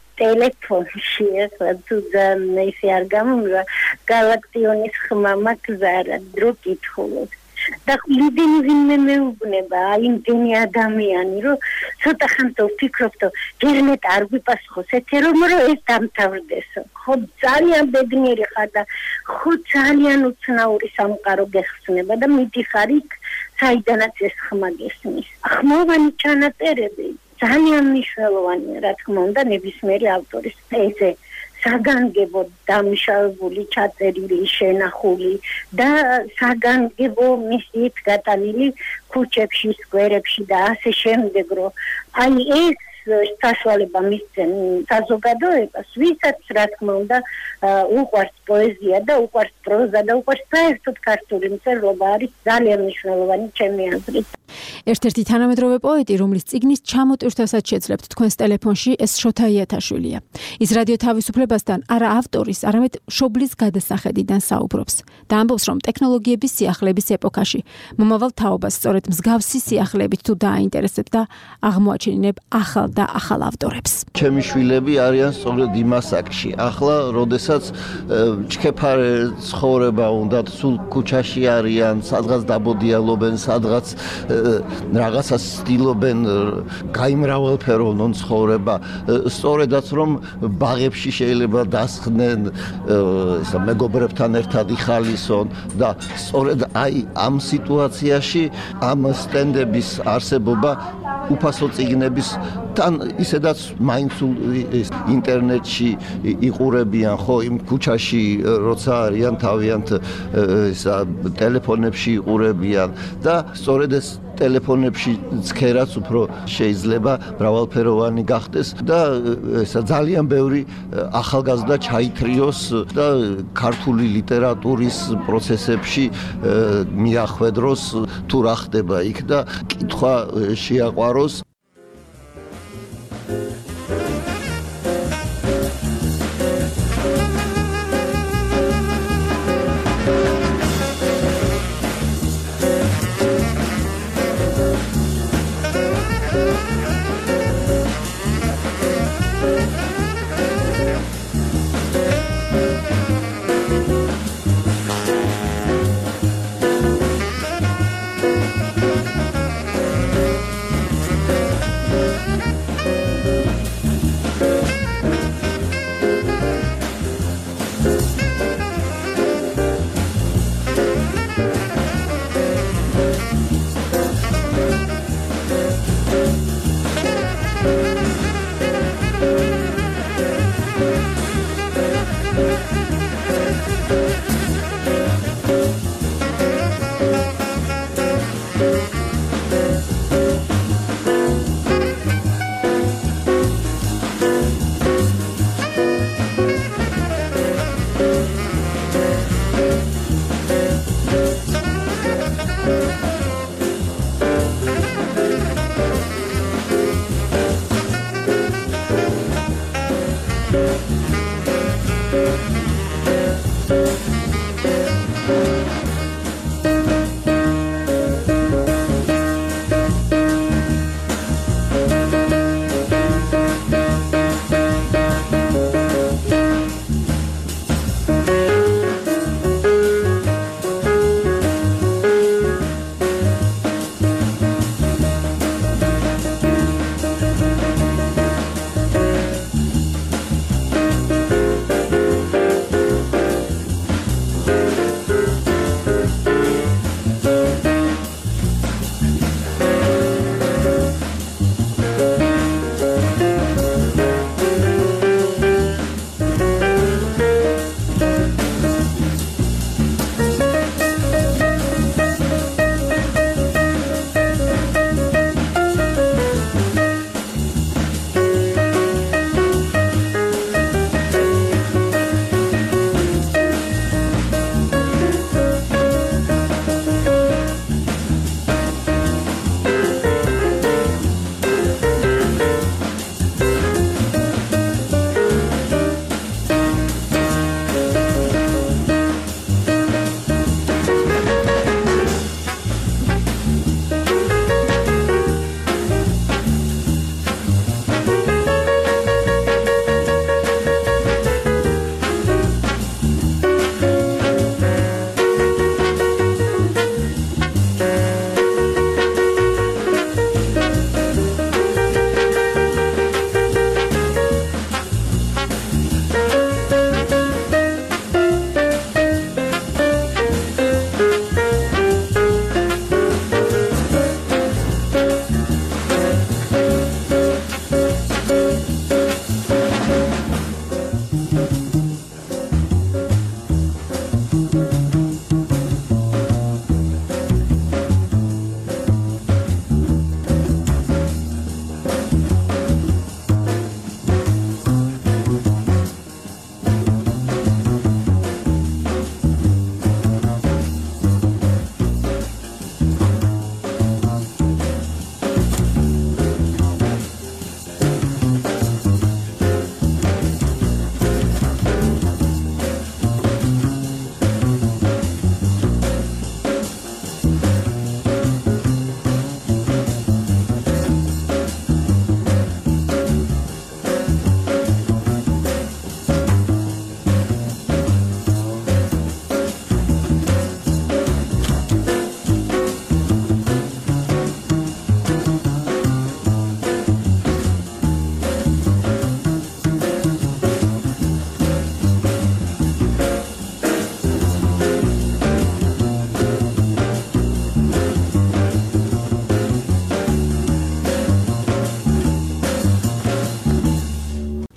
ტელეფონში ახლა თუ ისე არ გამომვა, გალაქტიონის ხმამა გზარა, დრო კითხულობ. და იმდენი ვინმე მეუბნება, იმდენი ადამიანი, რომ ცოტა ხანს ვფიქრობ, რომ ჯერმეტ არ გვიპასუხოს ეთერ, რომ ეს დამთავრდესო. ხო ძალიან ბედნიერი ხარ და ხო ძალიან უცნაური სამყარო გეხსნება და მიდიხარ იქ, საიდანაც ეს ხმა გესმის. ხმოვანი ჩანაწერები ძალიან მნიშვნელოვანია, რა თქმა უნდა, ნებისმიერი ავტორის ესე საგანგებო დამუშავებული, ჩაწერილი, შენახული და საგანგებო მისიით გატანილი ქუჩებში, სკვერებში და ასე შემდეგ, რომ აი ეს საშუალება მისცენ საზოგადოებას, ვისაც რა თქმა უნდა უყვარს პოეზია და უყვარს პროზა და უყვარს საერთოდ ქართული მწერლობა არის ძალიან მნიშვნელოვანი ჩემი აზრით. ერთ-ერთი თანამედროვე პოეტი, რომლის წიგნის ჩამოტვირთვასაც შეძლებთ თქვენს ტელეფონში, ეს შოთა იათაშვილია. ის რადიო თავისუფლებასთან არა ავტორის, არამედ მშობლის გადასახედიდან საუბრობს და ამბობს, რომ ტექნოლოგიების სიახლეების ეპოქაში მომავალ თაობას სწორედ მსგავსი სიახლეებით თუ დააინტერესებს და აღმოაჩენინებ ახალ და ახალ ავტორებს. ჩემი შვილები არიან სწორედ იმ ასაკში. ახლა, როდესაც ჩქეფარე ცხოვრება უნდათ, სულ ქუჩაში არიან, სადღაც დაბოდიალობენ, სადღაც რაღაცას ცდილობენ გაიმრავალფეროვნონ ცხოვრება. სწორედაც რომ ბაღებში შეიძლება დასხდნენ, ესა მეგობრებთან ერთად იხალისონ და სწორედ აი ამ სიტუაციაში ამ სტენდების არსებობა უფასო წიგნების თან ისედაც მაინც ინტერნეტში იყურებიან, ხო, იმ ქუჩაში როცა არიან თავიანთ ესა ტელეფონებში იყურებიან და სწორედ ეს ტელეფონებში ცქერაც უფრო შეიძლება მრავალფეროვანი გახდეს და ესა ძალიან ბევრი ახალგაზრდა ჩაითრიოს და ქართული ლიტერატურის პროცესებში მიახვედროს თუ რა ხდება იქ და კითხვა შეაყვაროს.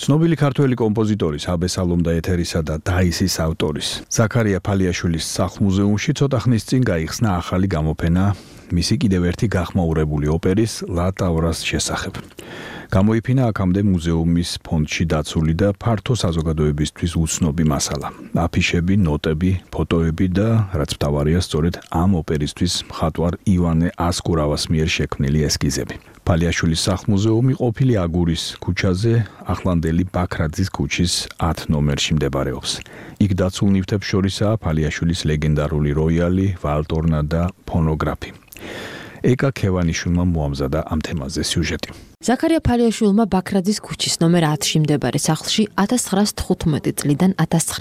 ცნობილი ქართველი კომპოზიტორის აბესალომ და ეთერისა და დაისის ავტორის ზაქარია ფალიაშვილის სახლ-მუზეუმში ცოტა ხნის წინ გაიხსნა ახალი გამოფენა მისი კიდევ ერთი გახმაურებული ოპერის ლა ტავრას შესახებ. გამოიფინა აქამდე მუზეუმის ფონდში დაცული და ფართო საზოგადოებისთვის უცნობი მასალა. აფიშები, ნოტები, ფოტოები და რაც მთავარია, სწორედ ამ ოპერისთვის მხატვარ ივანე ასკურავას მიერ შექმნილი ესკიზები. ფალიაშვილის სახლ-მუზეუმი ყოფილი აგურის ქუჩაზე, ახლანდელი ბაქრაძის ქუჩის 10 ნომერში მდებარეობს. იქ დაცულ ნივთებს შორისაა ფალიაშვილის ლეგენდარული როიალი, ვალტორნა და ფონოგრაფი. ეკა ქევანიშვილმა მოამზადა ამ თემაზე სიუჟეტი. ზაქარია ფალიაშვილმა ბაქრაძის ქუჩის ნომერ 10-ში მდებარე სახლში 1915 წლიდან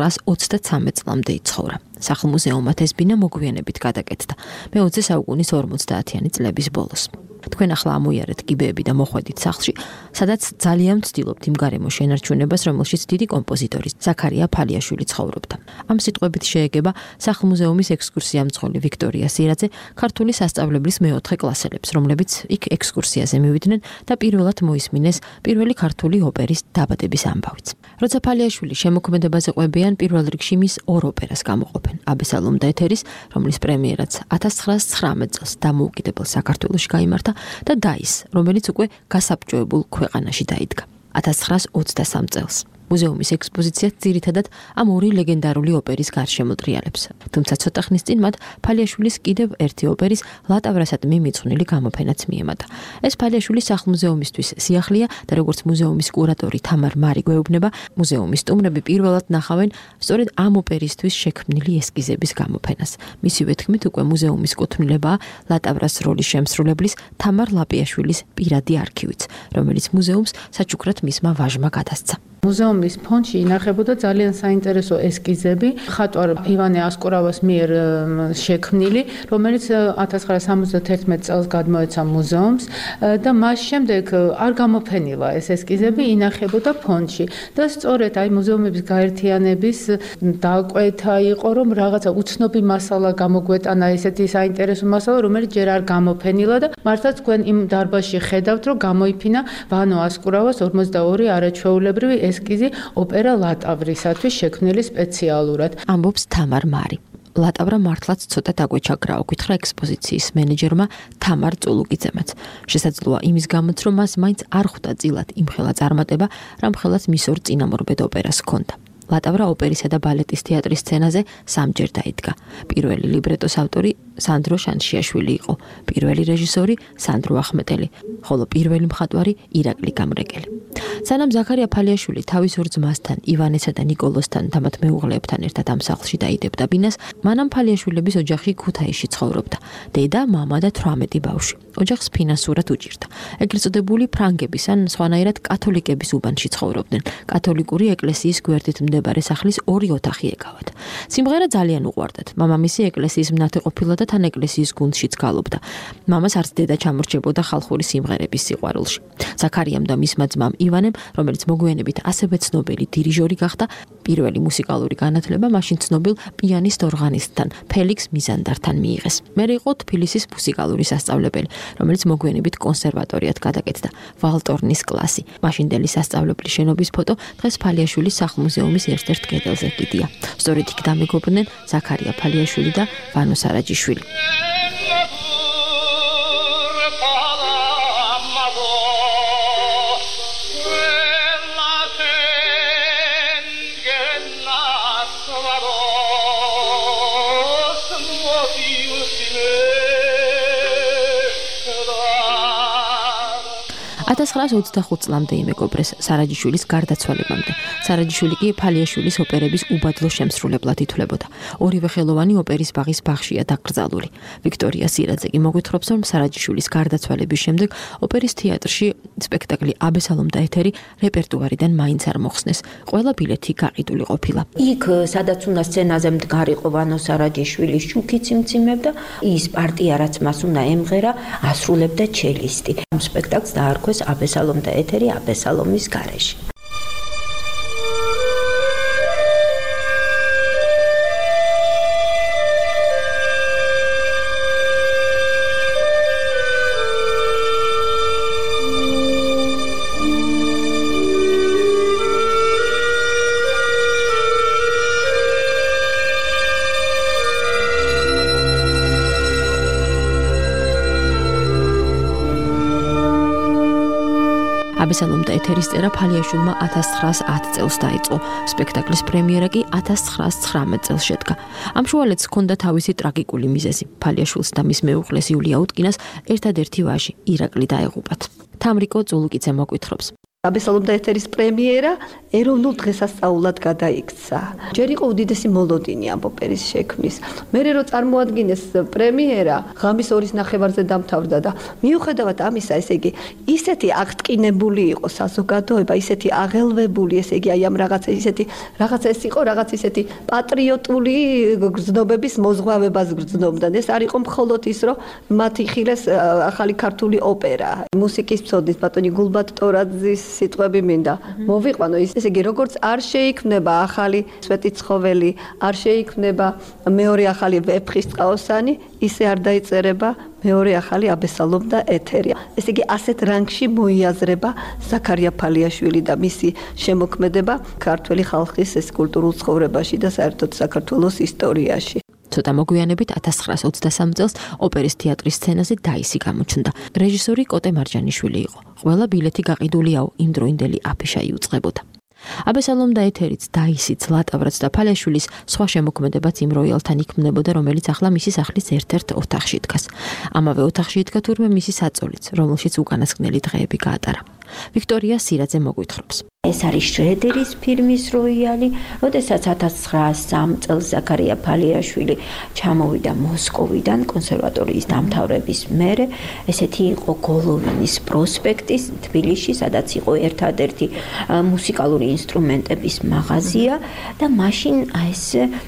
1933 წლამდე იცხოვრა. სახლ-მუზეუმად ეს ბინა მოგვიანებით გადაკეთდა მე-20 საუკუნის 50-იანი წლების ბოლოს. თქვენ ახლა ამოიარეთ კიბეები და მოხვედით სახლში, სადაც ძალიან ვცდილობთ იმ გარემოს შენარჩუნებას, რომელშიც დიდი კომპოზიტორი ზაქარია ფალიაშვილი ცხოვრობდა. ამ სიტყვებით შეეგება სახლ-მუზეუმის ექსკურსიამძღოლი ვიქტორია სირაძე ქართული სასწავლებლის მეოთხე კლასელებს, რომლებიც იქ ექსკურსიაზე მივიდნენ და პირველად მოისმინეს პირველი ქართული ოპერის დაბადების ამბავიც. როცა ფალიაშვილი შემოქმედებაზე ყვებიან, პირველ რიგში მის ორ ოპერას გამოყოფენ: აბესალომ და ეთერის, რომლის პრემიერაც 1919 წელს დამოუკიდებელ საქართველოში გაიმართა, და დაის, რომელიც უკვე გასაბჭოებულ ქვეყანაში დაიდგა 1923 წელს. მუზეუმის ექსპოზიცია ძირითადად ამ ორი ლეგენდარული ოპერის გარშემო ტრიალებს. თუმცა ცოტა ხნის წინ მათ ფალიაშვილის კიდევ ერთი ოპერის ლატავრასადმი მიძღვნილი გამოფენაც მიემატა. ეს ფალიაშვილის სახლ-მუზეუმისთვის სიახლეა და როგორც მუზეუმის კურატორი თამარ მარი გვეუბნება, მუზეუმის სტუმრები პირველად ნახავენ სწორედ ამ ოპერისთვის შექმნილი ესკიზების გამოფენას. მისივე თქმით, უკვე მუზეუმის კუთვნილებაა ლატავრას როლის შემსრულებლის თამარ ლაპიაშვილის პირადი არქივიც, რომელიც მუზეუმს საჩუქრად მისმა ვაჟმა გადასცა. მუზეუმის ფონდში ინახებოდა ძალიან საინტერესო ესკიზები მხატვარ ივანე ასკურავას მიერ შექმნილი, რომელიც 1971 წელს გადმოეცა მუზეუმს და მას შემდეგ არ გამოფენილა ეს ესკიზები, ინახებოდა ფონდში და სწორედ აი მუზეუმების გაერთიანების დაკვეთა იყო, რომ რაღაცა უცნობი მასალა გამოგვეტანა, ესეთი საინტერესო მასალა, რომელიც ჯერ არ გამოფენილა და მართლაც თქვენ იმ დარბაზში ხედავთ, რომ გამოიფინა ვანო ასკურავას 42 არაჩვეულებრივი ესკიზი ოპერა ლატავრისათვის შექმნილი სპეციალურად. ამბობს თამარ მარი. ლატავრა მართლაც ცოტა დაგვეჩაგრაო, გითხრა ექსპოზიციის მენეჯერმა თამარ წულუკიძემაც. შესაძლოა იმის გამოც, რომ მას მაინც არ ხვდა წილად იმხელა წარმატება, რამხელაც მის ორ წინამორბედ ოპერას ჰქონდა. ლატავრა ოპერისა და ბალეტის თეატრის სცენაზე სამჯერ დაიდგა. პირველი ლიბრეტოს ავტორი სანდრო შანშიაშვილი იყო, პირველი რეჟისორი სანდრო ახმეტელი, ხოლო პირველი მხატვარი ირაკლი გამრეკელი. სანამ ზაქარია ფალიაშვილი თავის ორ ძმასთან, ივანესა და ნიკოლოსთან და მათ მეუღლეებთან ერთად ამ სახლში დაიდებდა ბინას, მანამ ფალიაშვილების ოჯახი ქუთაისში ცხოვრობდა. დედა, მამა და 18 ბავშვი. ოჯახს ფინანსურად უჭირდა. ეგრეთ წოდებული ფრანგების ან სხვანაირად კათოლიკების უბანში ცხოვრობდნენ. კათოლიკური ეკლესიის გვერდით მდებარე სახლის 2 ოთახი ეკავათ. სიმღერა ძალიან უყვარდათ. მამამისი ეკლესიის მნათე ყოფილა და თან ეკლესიის გუნდშიც გალობდა. მამას არც დედა ჩამორჩებოდა ხალხური სიმღერების სიყვარულში. ზაქარიამ და მისმა ძმამ ივანემ, რომელიც მოგვიანებით ასევე ცნობილი დირიჟორი გახდა, პირველი მუსიკალური განათლება მაშინ ცნობილ პიანისტ ორღანისტთან ფელიქს მიზანდართან მიიღეს. მერე იყო თბილისის მუსიკალური სასწავლებელი, რომელიც მოგვიანებით კონსერვატორიად გადაკეთდა ვალტორნის კლასი. მაშინდელი სასწავლებლის შენობის ფოტო დღეს ფალიაშვილის სახლ-მუზეუმის ერთ-ერთ კედელზე კიდია. სწორედ იქ დამეგობრდნენ ზაქარია ფალიაშვილი და ვანო სარაჯიშვილი. წლამდე იმეგობრეს სარაჯიშვილის გარდაცვალებამდე. სარაჯიშვილი კი ფალიაშვილის ოპერების უბადლო შემსრულებლად ითვლებოდა. ორივე ხელოვანი ოპერის ბაღის ბაღშია დაკრძალული. ვიქტორია სირაძე კი მოგვითხრობს, რომ სარაჯიშვილის გარდაცვალების შემდეგ ოპერის თეატრში სპექტაკლი აბესალომ და ეთერი რეპერტუარიდან მაინც არ მოხსნეს. ყველა ბილეთი გაყიდული ყოფილა. იქ სადაც უნდა სცენაზე მდგარიყო ვანო სარაჯიშვილის შუქიც იმციმებდა, ის პარტია რაც მას უნდა ემღერა, ასრულებდა ჩელისტი. ამ სპექტაკლს დაარქვეს აბესალომ და ეთერი აბესალომის გარეშე. აბესალომ და ეთერის წერა ფალიაშვილმა 1910 წელს დაიწყო. სპექტაკლის პრემიერა კი 1919 წელს შედგა. ამ შუალედს ჰქონდა თავისი ტრაგიკული მიზეზი. ფალიაშვილს და მის მეუღლეს იულია უტკინას ერთადერთი ვაჟი ირაკლი დაეღუპათ. თამრიკო წულუკიძე მოგვითხრობს. აბესალომ და ეთერის პრემიერა ეროვნულ დღესასწაულად გადაიქცა. ჯერ იყო უდიდესი მოლოდინი ამ ოპერის შექმნის. მერე რო წარმოადგინეს პრემიერა, ღამის 2-ის ნახევარზე დამთავრდა და მიუხედავად ამისა, ესე იგი, ისეთი აღტკინებული იყო საზოგადოება, ისეთი აღელვებული, ესე იგი, აი ამ რაღაცა ეს იყო რაღაც ისეთი პატრიოტული გრძნობების მოზღვავებას გრძნობდნენ. ეს არ იყო მხოლოდ ის, რომ მათ იხილეს ახალი ქართული ოპერა. მუსიკის მცოდნის ბატონი გულბად ტორაძის სიტყვები მინდა მოვიყვანო, ესე იგი, როგორც არ შეიქმნება ახალი სვეტიცხოველი, არ შეიქმნება მეორე ახალი ვეფხისტყაოსანი, ისე არ დაიწერება მეორე ახალი აბესალომ და ეთერი. ესე იგი, ასეთ რანგში მოიაზრება ზაქარია ფალიაშვილი და მისი შემოქმედება ქართველი ხალხის ეს კულტურულ ცხოვრებაში და საერთოდ საქართველოს ისტორიაში. ცოტა მოგვიანებით 1923 წელს ოპერის თეატრის სცენაზე დაისი გამოჩნდა. რეჟისორი კოტე მარჯანიშვილი იყო. ყველა ბილეთი გაყიდულიაო იმდროინდელი აფიშა იუწყებოდა. აბესალომ და ეთერიც, დაისიც, ლატავრაც და ფალიაშვილის სხვა შემოქმედებაც იმ როიალთან იქმნებოდა, რომელიც ახლა მისი სახლის ერთ-ერთ ოთახში დგას. ამავე ოთახში იდგა თურმე მისი საწოლიც, რომელშიც უკანასკნელი დღეები გაატარა. ვიქტორია სირაძე მოგვითხრობს. ეს არის შრედერის ფირმის როიალი, როდესაც 1903 წელს ზაქარია ფალიაშვილი ჩამოვიდა მოსკოვიდან კონსერვატორიის დამთავრების მერე, ესეთი იყო გოლოვინის პროსპექტის თბილისში, სადაც იყო ერთადერთი მუსიკალური ინსტრუმენტების მაღაზია და მაშინ ეს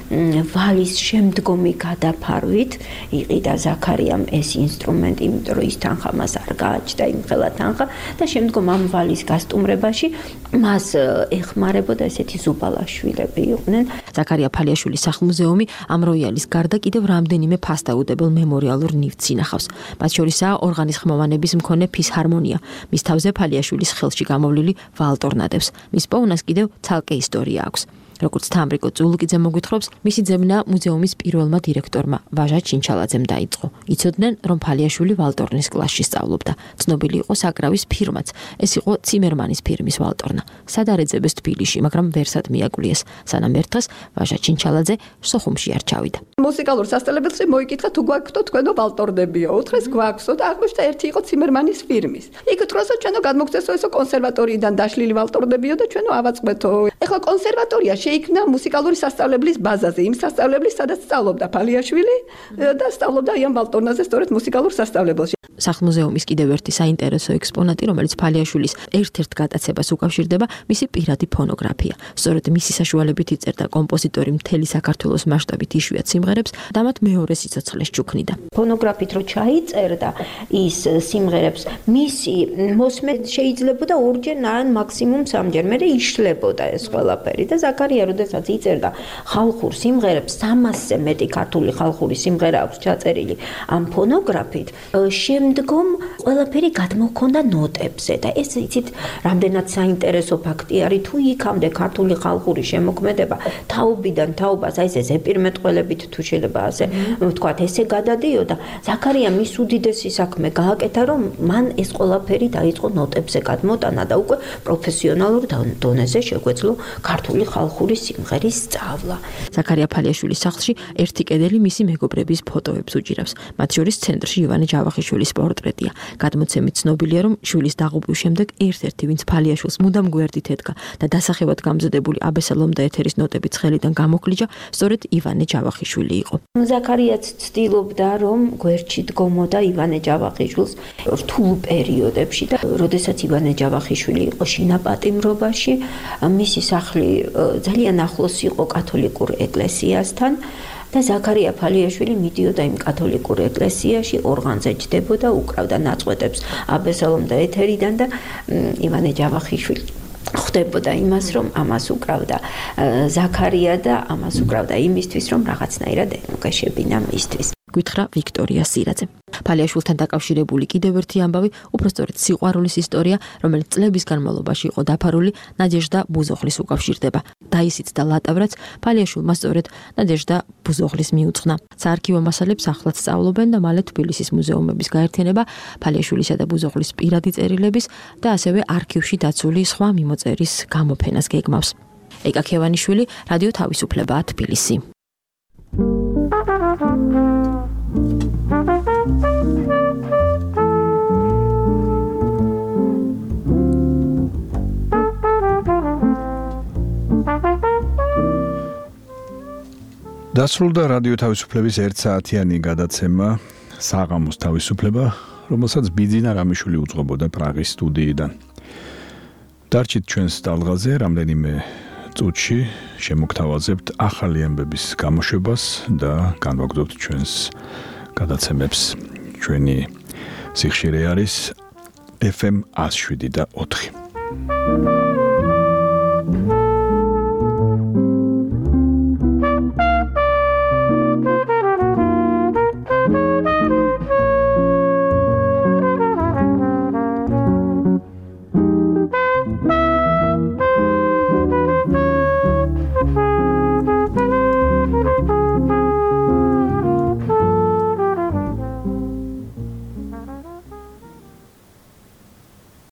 ვალის შემდგომი გადაფარვით იყიდა ზაქარიამ ეს ინსტრუმენტი, იმიტომ რომ ის თანხა მას არ გააჩნდა იმხელა თანხა და შემდგომ ამ ვალის გასტუმრებაში მას ეხმარებოდა ესეთი ზუბალაშვილები იყვნენ. ზაქარია ფალიაშვილის სახლ-მუზეუმი ამ როიალის გარდა კიდევ რამდენიმე ფასდაუდებელ მემორიალურ ნივთს ინახავს. მათ შორისაა ორღანის ხმოვანების მქონე ფისჰარმონია, მის თავზე ფალიაშვილის ხელში გამოვლილი ვალტორნადებს. მის პოვნას კიდევ ცალკე ისტორია აქვს. როგორც თამრიკო წულუკიძე მოგვითხრობს, მისი ძებნა მუზეუმის პირველმა დირექტორმა ვაჟა ჩინჩალაძემ დაიწყო. იცოდნენ, რომ ფალიაშვილი ვალტორნის კლასში სწავლობდა. ცნობილი იყო საკრავის ფირმაც. ეს იყო ციმერმანის ფირმის ვალტორნა. სადარეძებეს თბილისში, მაგრამ ვერსად მიაკლიეს. სანამ ერთხელ ვაჟა ჩინჩალაძე სოხუმში არ ჩავიდა. მუსიკალურ სასწავლებელში მოიკითხა თუ გვაქვთ თქვენო ვალტორნებიო. უთხრეს გვაქვსო და აღმოჩნდა ერთი იყო ციმერმანის ფირმის. იქ უთხროსო ჩვენო გადმოგწესო ესო კონსერვატორიიდან დაშლილი ვალტორნებიო და ჩვენო ავაწყმეთო. ეხლა კონსერვატორია შეიქმნა მუსიკალური სასწავლებლის ბაზაზე, იმ სასწავლებლის, სადაც სწავლობდა ფალიაშვილი და სწავლობდა ამ ვალტორნაზე სწორედ მუსიკალურ სასწავლებელში. სახლ-მუზეუმის კიდევ ერთი საინტერესო ექსპონატი, რომელიც ფალიაშვილის ერთ-ერთ გატაცებას უკავშირდება, მისი პირადი ფონოგრაფია. სწორედ მისი საშუალებით იწერდა კომპოზიტორი მთელი საქართველოს მასშტაბით იშვიათ სიმღერებს და მათ მეორე სიცოცხლეს ჩუქნიდა. ფონოგრაფით რო ჩაიწერდა ის სიმღერებს, მისი მოსმე შეიძლებოდა ორჯერ ან მაქსიმუმ სამჯერ, მერე იშლებოდა ეს ყველაფერი და ზაქარია როდესაც იწერდა ხალხურ სიმღერებს, 300-ზე მეტი ქართული ხალხური სიმღერა აქვს ჩაწერილი ამ ფონოგრაფით. შემდგომ ყველაფერი გადმოქონდა ნოტებზე და ეს იცით, რამდენად საინტერესო ფაქტი არის, თუ იქამდე ქართული ხალხური შემოქმედება თაობიდან თაობას, აი ეს ზეპირმეტყველებით თუ შეიძლება ასე ვთქვათ, ესე გადადიოდა. ზაქარია მის უდიდესი საქმე გააკეთა, რომ მან ეს ყველაფერი დაიწყო ნოტებზე გადმოტანა და უკვე პროფესიონალურ დონეზე შეგვეძლო ქართული ხალხური სიმღერის სწავლა. ზაქარია ფალიაშვილის სახლში ერთი კედელი მისი მეგობრების ფოტოებს უჭირავს. მათ შორის ცენტრში ივანე ჯავახიშვილის პორტრეტია. გადმოცემით ცნობილია, რომ შვილის დაღუპვის შემდეგ ერთ-ერთი, ვინც ფალიაშვილს მუდამ გვერდით ედგა და დასახევად გამზადებული აბესალომ და ეთერის ნოტებით ხელიდან გამოკლიჯა, სწორედ ივანე ჯავახიშვილი იყო. ზაქარიაც ცდილობდა, რომ გვერდში დგომოდა ივანე ჯავახიშვილს რთულ პერიოდებში და როდესაც ივანე ჯავახიშვილი იყო შინაპატიმრობაში, მისი სახლი ძალიან ახლოს იყო კათოლიკურ ეკლესიასთან და ზაქარია ფალიაშვილი მიდიოდა იმ კათოლიკურ ეკლესიაში, ორღანზე ჯდებოდა, უკრავდა ნაწყვეტებს აბესალომ და ეთერიდან და ივანე ჯავახიშვილი ხვდებოდა იმას, რომ ამას უკრავდა ზაქარია და ამას უკრავდა იმისთვის, რომ რაღაცნაირად ემუქაშებინა მისთვის. გითხრა ვიქტორია სირაძე. ფალიაშვილთან დაკავშირებული კიდევ ერთი ამბავი, უпростоრედ სიყვარულის ისტორია, რომელიც წლების განმავლობაში იყო დაფარული ნადეჟდა ბუზოხლის უკავშირდება. დაისიც და ლატავრაც ფალიაშვილმა სწორედ ნადეჟდა ბუზოხლის მიუძღვნა. საარქივო მასალებს ახლაც სწავლობენ და მალე თბილისის მუზეუმების გაერთიანება ფალიაშვილისა და ბუზოხლის პირადი წერილების და ასევე არქივში დაცული სხვა მიმოწერის გამოფენას გეგმავს. ეკა ქევანიშვილი, რადიო თავისუფლება, თბილისი. დასრულდა რადიო თავისუფლების 1 საათიანი გადაცემა საღამოს თავისუფლება, რომელსაც ბიძინა რამიშვილი უძღვებოდა პრაღის სტუდიიდან. დარჩით ჩვენს ტალღაზე, რამდენიმე წუთში შემოგთავაზებთ ახალი ამბების გამოშვებას და განვაგრძობთ ჩვენს გადაცემებს. ჩვენი სიხშირე არის FM 107.4.